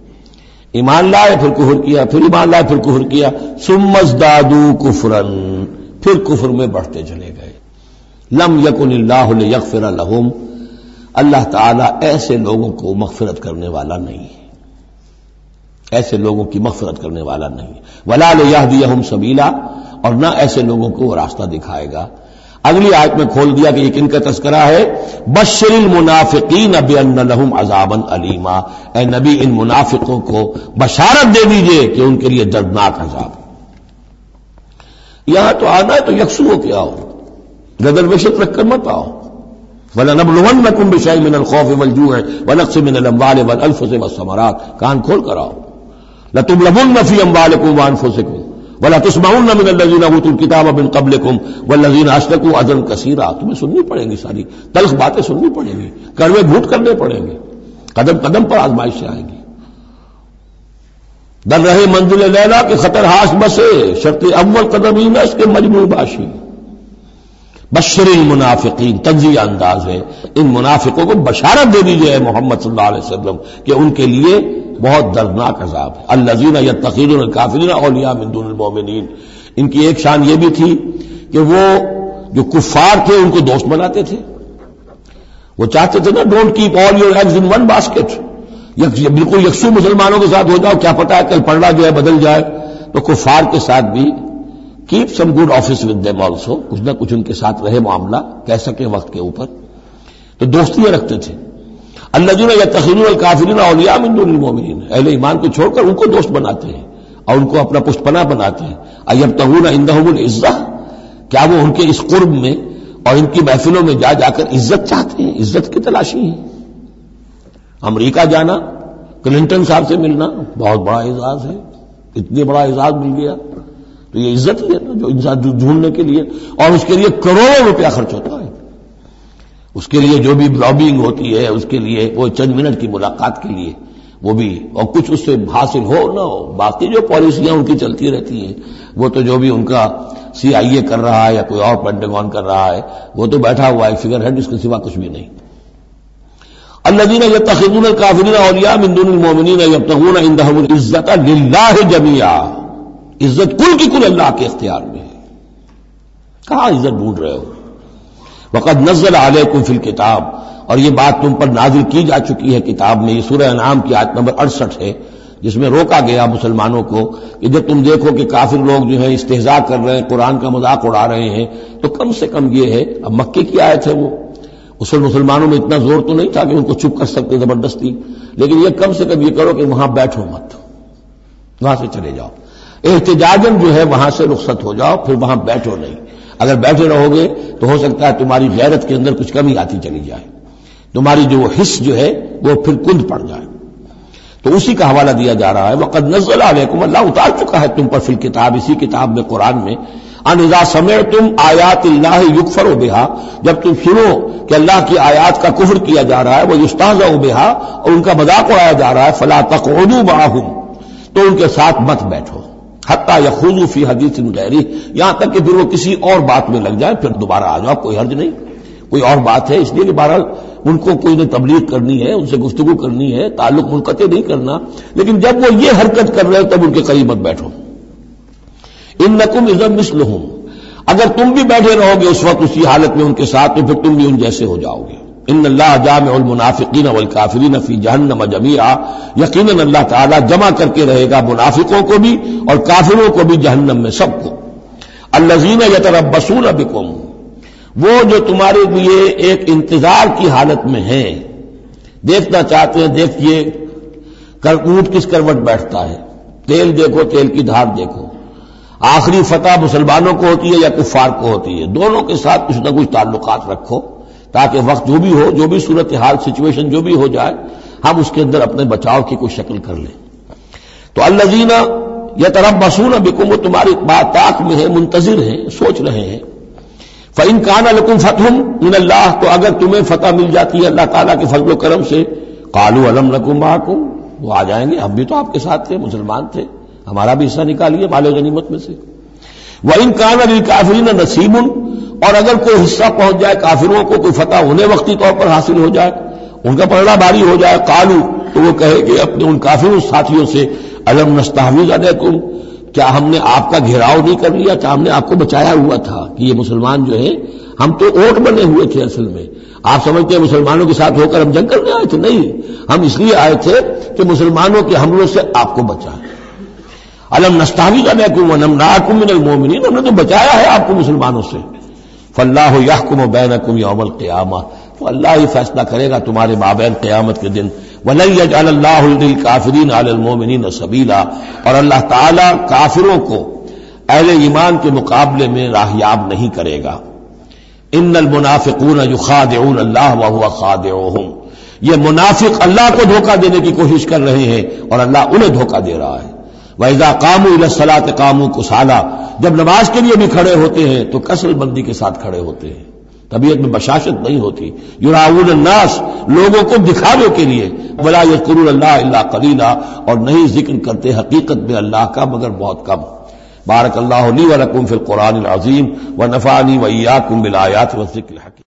ایمان لائے پھر کفر کیا، پھر ایمان لائے پھر کفر کیا، ثم ازدادوا کفرا، پھر کفر میں بڑھتے چلے گئے۔ لم یکن اللہ لیغفر لہم، اللہ تعالیٰ ایسے لوگوں کو مغفرت کرنے والا نہیں ہے، ایسے لوگوں کی مغفرت کرنے والا نہیں، ولا لیہدیہم سبیلا، اور نہ ایسے لوگوں کو وہ راستہ دکھائے گا۔ اگلی آیت میں کھول دیا کہ یہ کن کا تذکرہ ہے، بشر المنافقین بان لہم عذابا علیما، اے نبی ان منافقوں کو بشارت دے دیجئے کہ ان کے لیے دردناک عذاب۔ یہاں تو آنا ہے تو یکسو ہو کے آؤ، ریزرویشن رکھ کر مت آؤ۔ وَلَنَبْلُوَنَّكُمْ بِشَيْءٍ مِّنَ الْخَوْفِ وَالْجُوعِ وَنَقْصٍ مِّنَ الْأَمْوَالِ وَالْأَنفُسِ وَالثَّمَرَاتِ، کان کھول کر آؤ۔ لَتُبْلَوُنَّ فِي أَمْوَالِكُمْ وَأَنفُسِكُمْ وَلَتُسْمَعُنَّ مِنَ الَّذِينَ أُوتُوا الْكِتَابَ مِن قَبْلِكُمْ وَالَّذِينَ أَشْرَكُوا أَذًى كَثِيرًا، تمہیں سننی پڑیں گی، ساری تلخ باتیں سننی پڑیں گی، کڑوے گھونٹ کرنے پڑیں گے، قدم قدم پر آزمائشیں آئیں گی۔ در رہے منزل لیلا کے خطر ہاس بسے، شرط اول قدم ہی میں اس کے مجموع باشی۔ بشر المنافقین، تنزیہ انداز ہے، ان منافقوں کو بشارت دے دیجئے محمد صلی اللہ علیہ وسلم کہ ان کے لیے بہت دردناک عذاب ہے۔ الذین یتخذون الکافرین اولیاء من دون المؤمنین، ان کی ایک شان یہ بھی تھی کہ وہ جو کفار تھے ان کو دوست بناتے تھے، وہ چاہتے تھے نا don't keep all your eggs in one basket, بالکل یکسو مسلمانوں کے ساتھ ہو جاؤ، کیا پتا ہے کل پلڑا جو ہے بدل جائے، تو کفار کے ساتھ بھی keep some good office with them also, کچھ نہ کچھ ان کے ساتھ رہے معاملہ، کہہ سکے وقت کے اوپر، تو دوستیاں رکھتے تھے۔ الذین یتخذون الکافرین اولیاء من دون المؤمنین، اہل ایمان کو چھوڑ کر ان کو دوست بناتے ہیں اور ان کو اپنا پشت پناہ بناتے ہیں۔ ایبتغون عندهم العزہ، کیا وہ ان کے اس قرب میں اور ان کی محفلوں میں جا جا کر عزت چاہتے ہیں، عزت کی تلاشی ہے۔ امریکہ جانا، کلنٹن صاحب سے ملنا بہت بڑا اعزاز ہے، اتنے بڑا اعزاز مل گیا، تو یہ عزت ہی ہے نا جو انسان ڈھونڈنے کے لیے، اور اس کے لیے کروڑوں روپیہ خرچ ہوتا ہے، اس کے لیے جو بھی لابینگ ہوتی ہے، اس کے لیے وہ چند منٹ کی ملاقات کے لیے وہ بھی، اور کچھ اس سے حاصل ہو نہ ہو، باقی جو پالیسیاں ان کی چلتی رہتی ہیں وہ تو جو بھی ان کا CIA کر رہا ہے یا کوئی اور پینٹاگون کر رہا ہے وہ تو بیٹھا ہوا ہے فگر ہیڈ، اس کے سوا کچھ بھی نہیں۔ الذین یتخذون الکافرین اولیاء من دون المؤمنین یبتغون عندهم العزۃ للہ جمیعا، عزت کل کی کل اللہ کے اختیار میں ہے، کہاں عزت ڈھونڈ رہے ہو؟ وقد نزل علیکم فی الکتاب، اور یہ بات تم پر نازل کی جا چکی ہے کتاب میں، یہ سورہ انعام کی آیت نمبر 68 ہے، جس میں روکا گیا مسلمانوں کو کہ جب تم دیکھو کہ کافر لوگ جو ہے استہزاء کر رہے ہیں، قرآن کا مذاق اڑا رہے ہیں، تو کم سے کم یہ ہے، اب مکے کی آیت ہے وہ، اس وقت مسلمانوں میں اتنا زور تو نہیں تھا کہ ان کو چپ کر سکتے زبردستی، لیکن یہ کم سے کم یہ کرو کہ وہاں بیٹھو مت، وہاں سے چلے جاؤ، احتجاجاً جو ہے وہاں سے رخصت ہو جاؤ، پھر وہاں بیٹھو نہیں، اگر بیٹھے رہو گے تو ہو سکتا ہے تمہاری غیرت کے اندر کچھ کمی آتی چلی جائے، تمہاری جو حس جو ہے وہ پھر کند پڑ جائے۔ تو اسی کا حوالہ دیا جا رہا ہے، وقد نزل علیکم، اللہ اتار چکا ہے تم پر فی الکتاب، اسی کتاب میں قرآن میں، ان اذا سمعتم آیات اللہ یکفر بہا، جب تم سنو کہ اللہ کی آیات کا کفر کیا جا رہا ہے، وہ یستہزأ بہا، اور ان کا مذاق اڑایا جا رہا ہے، فلا تقعدوا معهم، تو ان کے ساتھ مت بیٹھو، حتی یخوضوا فی حدیث غیرہ، یہاں تک کہ پھر وہ کسی اور بات میں لگ جائے، پھر دوبارہ آ جاؤ، کوئی حرج نہیں، کوئی اور بات ہے، اس لیے کہ بہرحال ان کو کوئی نے تبلیغ کرنی ہے، ان سے گفتگو کرنی ہے، تعلق منقطع نہیں کرنا، لیکن جب وہ یہ حرکت کر رہے ہیں تب ان کے قریب مت بیٹھو۔ انکم اذا مثلہم، اگر تم بھی بیٹھے رہو گے اس وقت اسی حالت میں ان کے ساتھ تو پھر تم بھی ان جیسے ہو جاؤ گے۔ ان اللہ جامع المنافقین والکافرین فی جہنم جمیعا، یقیناً اللہ تعالیٰ جمع کر کے رہے گا منافقوں کو بھی اور کافروں کو بھی جہنم میں، سب کو۔ الذین یتربصون بکم، وہ جو تمہارے لیے ایک انتظار کی حالت میں ہیں، دیکھنا چاہتے ہیں، دیکھیے اونٹ کس کروٹ بیٹھتا ہے، تیل دیکھو، تیل کی دھار دیکھو، آخری فتح مسلمانوں کو ہوتی ہے یا کفار کو ہوتی ہے، دونوں کے ساتھ کچھ نہ کچھ تعلقات رکھو تاکہ وقت جو بھی ہو، جو بھی صورتحال سچویشن جو بھی ہو جائے، ہم اس کے اندر اپنے بچاؤ کی کوئی شکل کر لیں۔ تو الذین یتربصون بکم، وہ تمہاری بات طاق میں ہے، منتظر ہیں، سوچ رہے ہیں۔ فَإِن كَانَ لَكُمْ فَتْحٌ مِّنَ اللَّهِ، تو اگر تمہیں فتح مل جاتی ہے اللہ تعالیٰ کے فضل و کرم سے، قَالُوا أَلَمْ نَكُن مَّعَكُمْ، وہ آ جائیں گے، ہم بھی تو آپ کے ساتھ تھے، مسلمان تھے، ہمارا بھی حصہ نکالیے مال غنیمت میں سے۔ وَإِن كَانَ لِلْكَافِرِينَ نَصِيبٌ، اور اگر کوئی حصہ پہنچ جائے کافروں کو، کوئی فتح انہیں وقتی طور پر حاصل ہو جائے، ان کا پلڑا بھاری ہو جائے، قالوا، تو وہ کہے کہ اپنے ان کافروں ساتھیوں سے، أَلَمْ نَسْتَحْوِذْ عَلَيْكُمْ، کیا ہم نے آپ کا گھیراؤ نہیں کر لیا، کیا ہم نے آپ کو بچایا ہوا تھا کہ یہ مسلمان جو ہیں، ہم تو اوٹ بنے ہوئے تھے اصل میں، آپ سمجھتے ہیں مسلمانوں کے ساتھ ہو کر ہم جنگ کرنے آئے تھے، نہیں، ہم اس لیے آئے تھے کہ مسلمانوں کے حملوں سے آپ کو بچائیں۔ أَلَمْ نَسْتَحْوِذْ عَلَيْكُمْ وَنَمْنَعْكُمْ مِنَ الْمُؤْمِنِينَ، ہم نے تو بچایا ہے آپ کو مسلمانوں سے۔ فَاللَّهُ يَحْكُمُ بَيْنَكُمْ يَوْمَ الْقِيَامَةِ، تو اللہ ہی فیصلہ کرے گا تمہارے مابین قیامت کے دن۔ وَلَن يَجْعَلَ اللَّهُ لِلْكَافِرِينَ عَلَى الْمُؤْمِنِينَ سَبِيلًا، اور اللہ تعالیٰ کافروں کو اہل ایمان کے مقابلے میں راہیاب نہیں کرے گا۔ ان المنافقون یخادعون اللہ وهو خادعهم، یہ منافق اللہ کو دھوکہ دینے کی کوشش کر رہے ہیں اور اللہ انہیں دھوکہ دے رہا ہے۔ وَإِذَا قَامُوا إِلَى الصَّلَاةِ قَامُوا كُسَالَىٰ، جب نماز کے لیے بھی کھڑے ہوتے ہیں تو کسل بندی کے ساتھ کھڑے ہوتے ہیں، طبیعت میں بشاشت نہیں ہوتی۔ یراؤون الناس، لوگوں کو دکھاوے کے لیے، ولا یذکرون اللہ الا قلیلا، اور نہیں ذکر کرتے حقیقت میں اللہ کا مگر بہت کم۔ بارک اللہ لی ولکم فی القرآن العظیم ونفعنی وإیاکم بالآیات والذکر الحکیم۔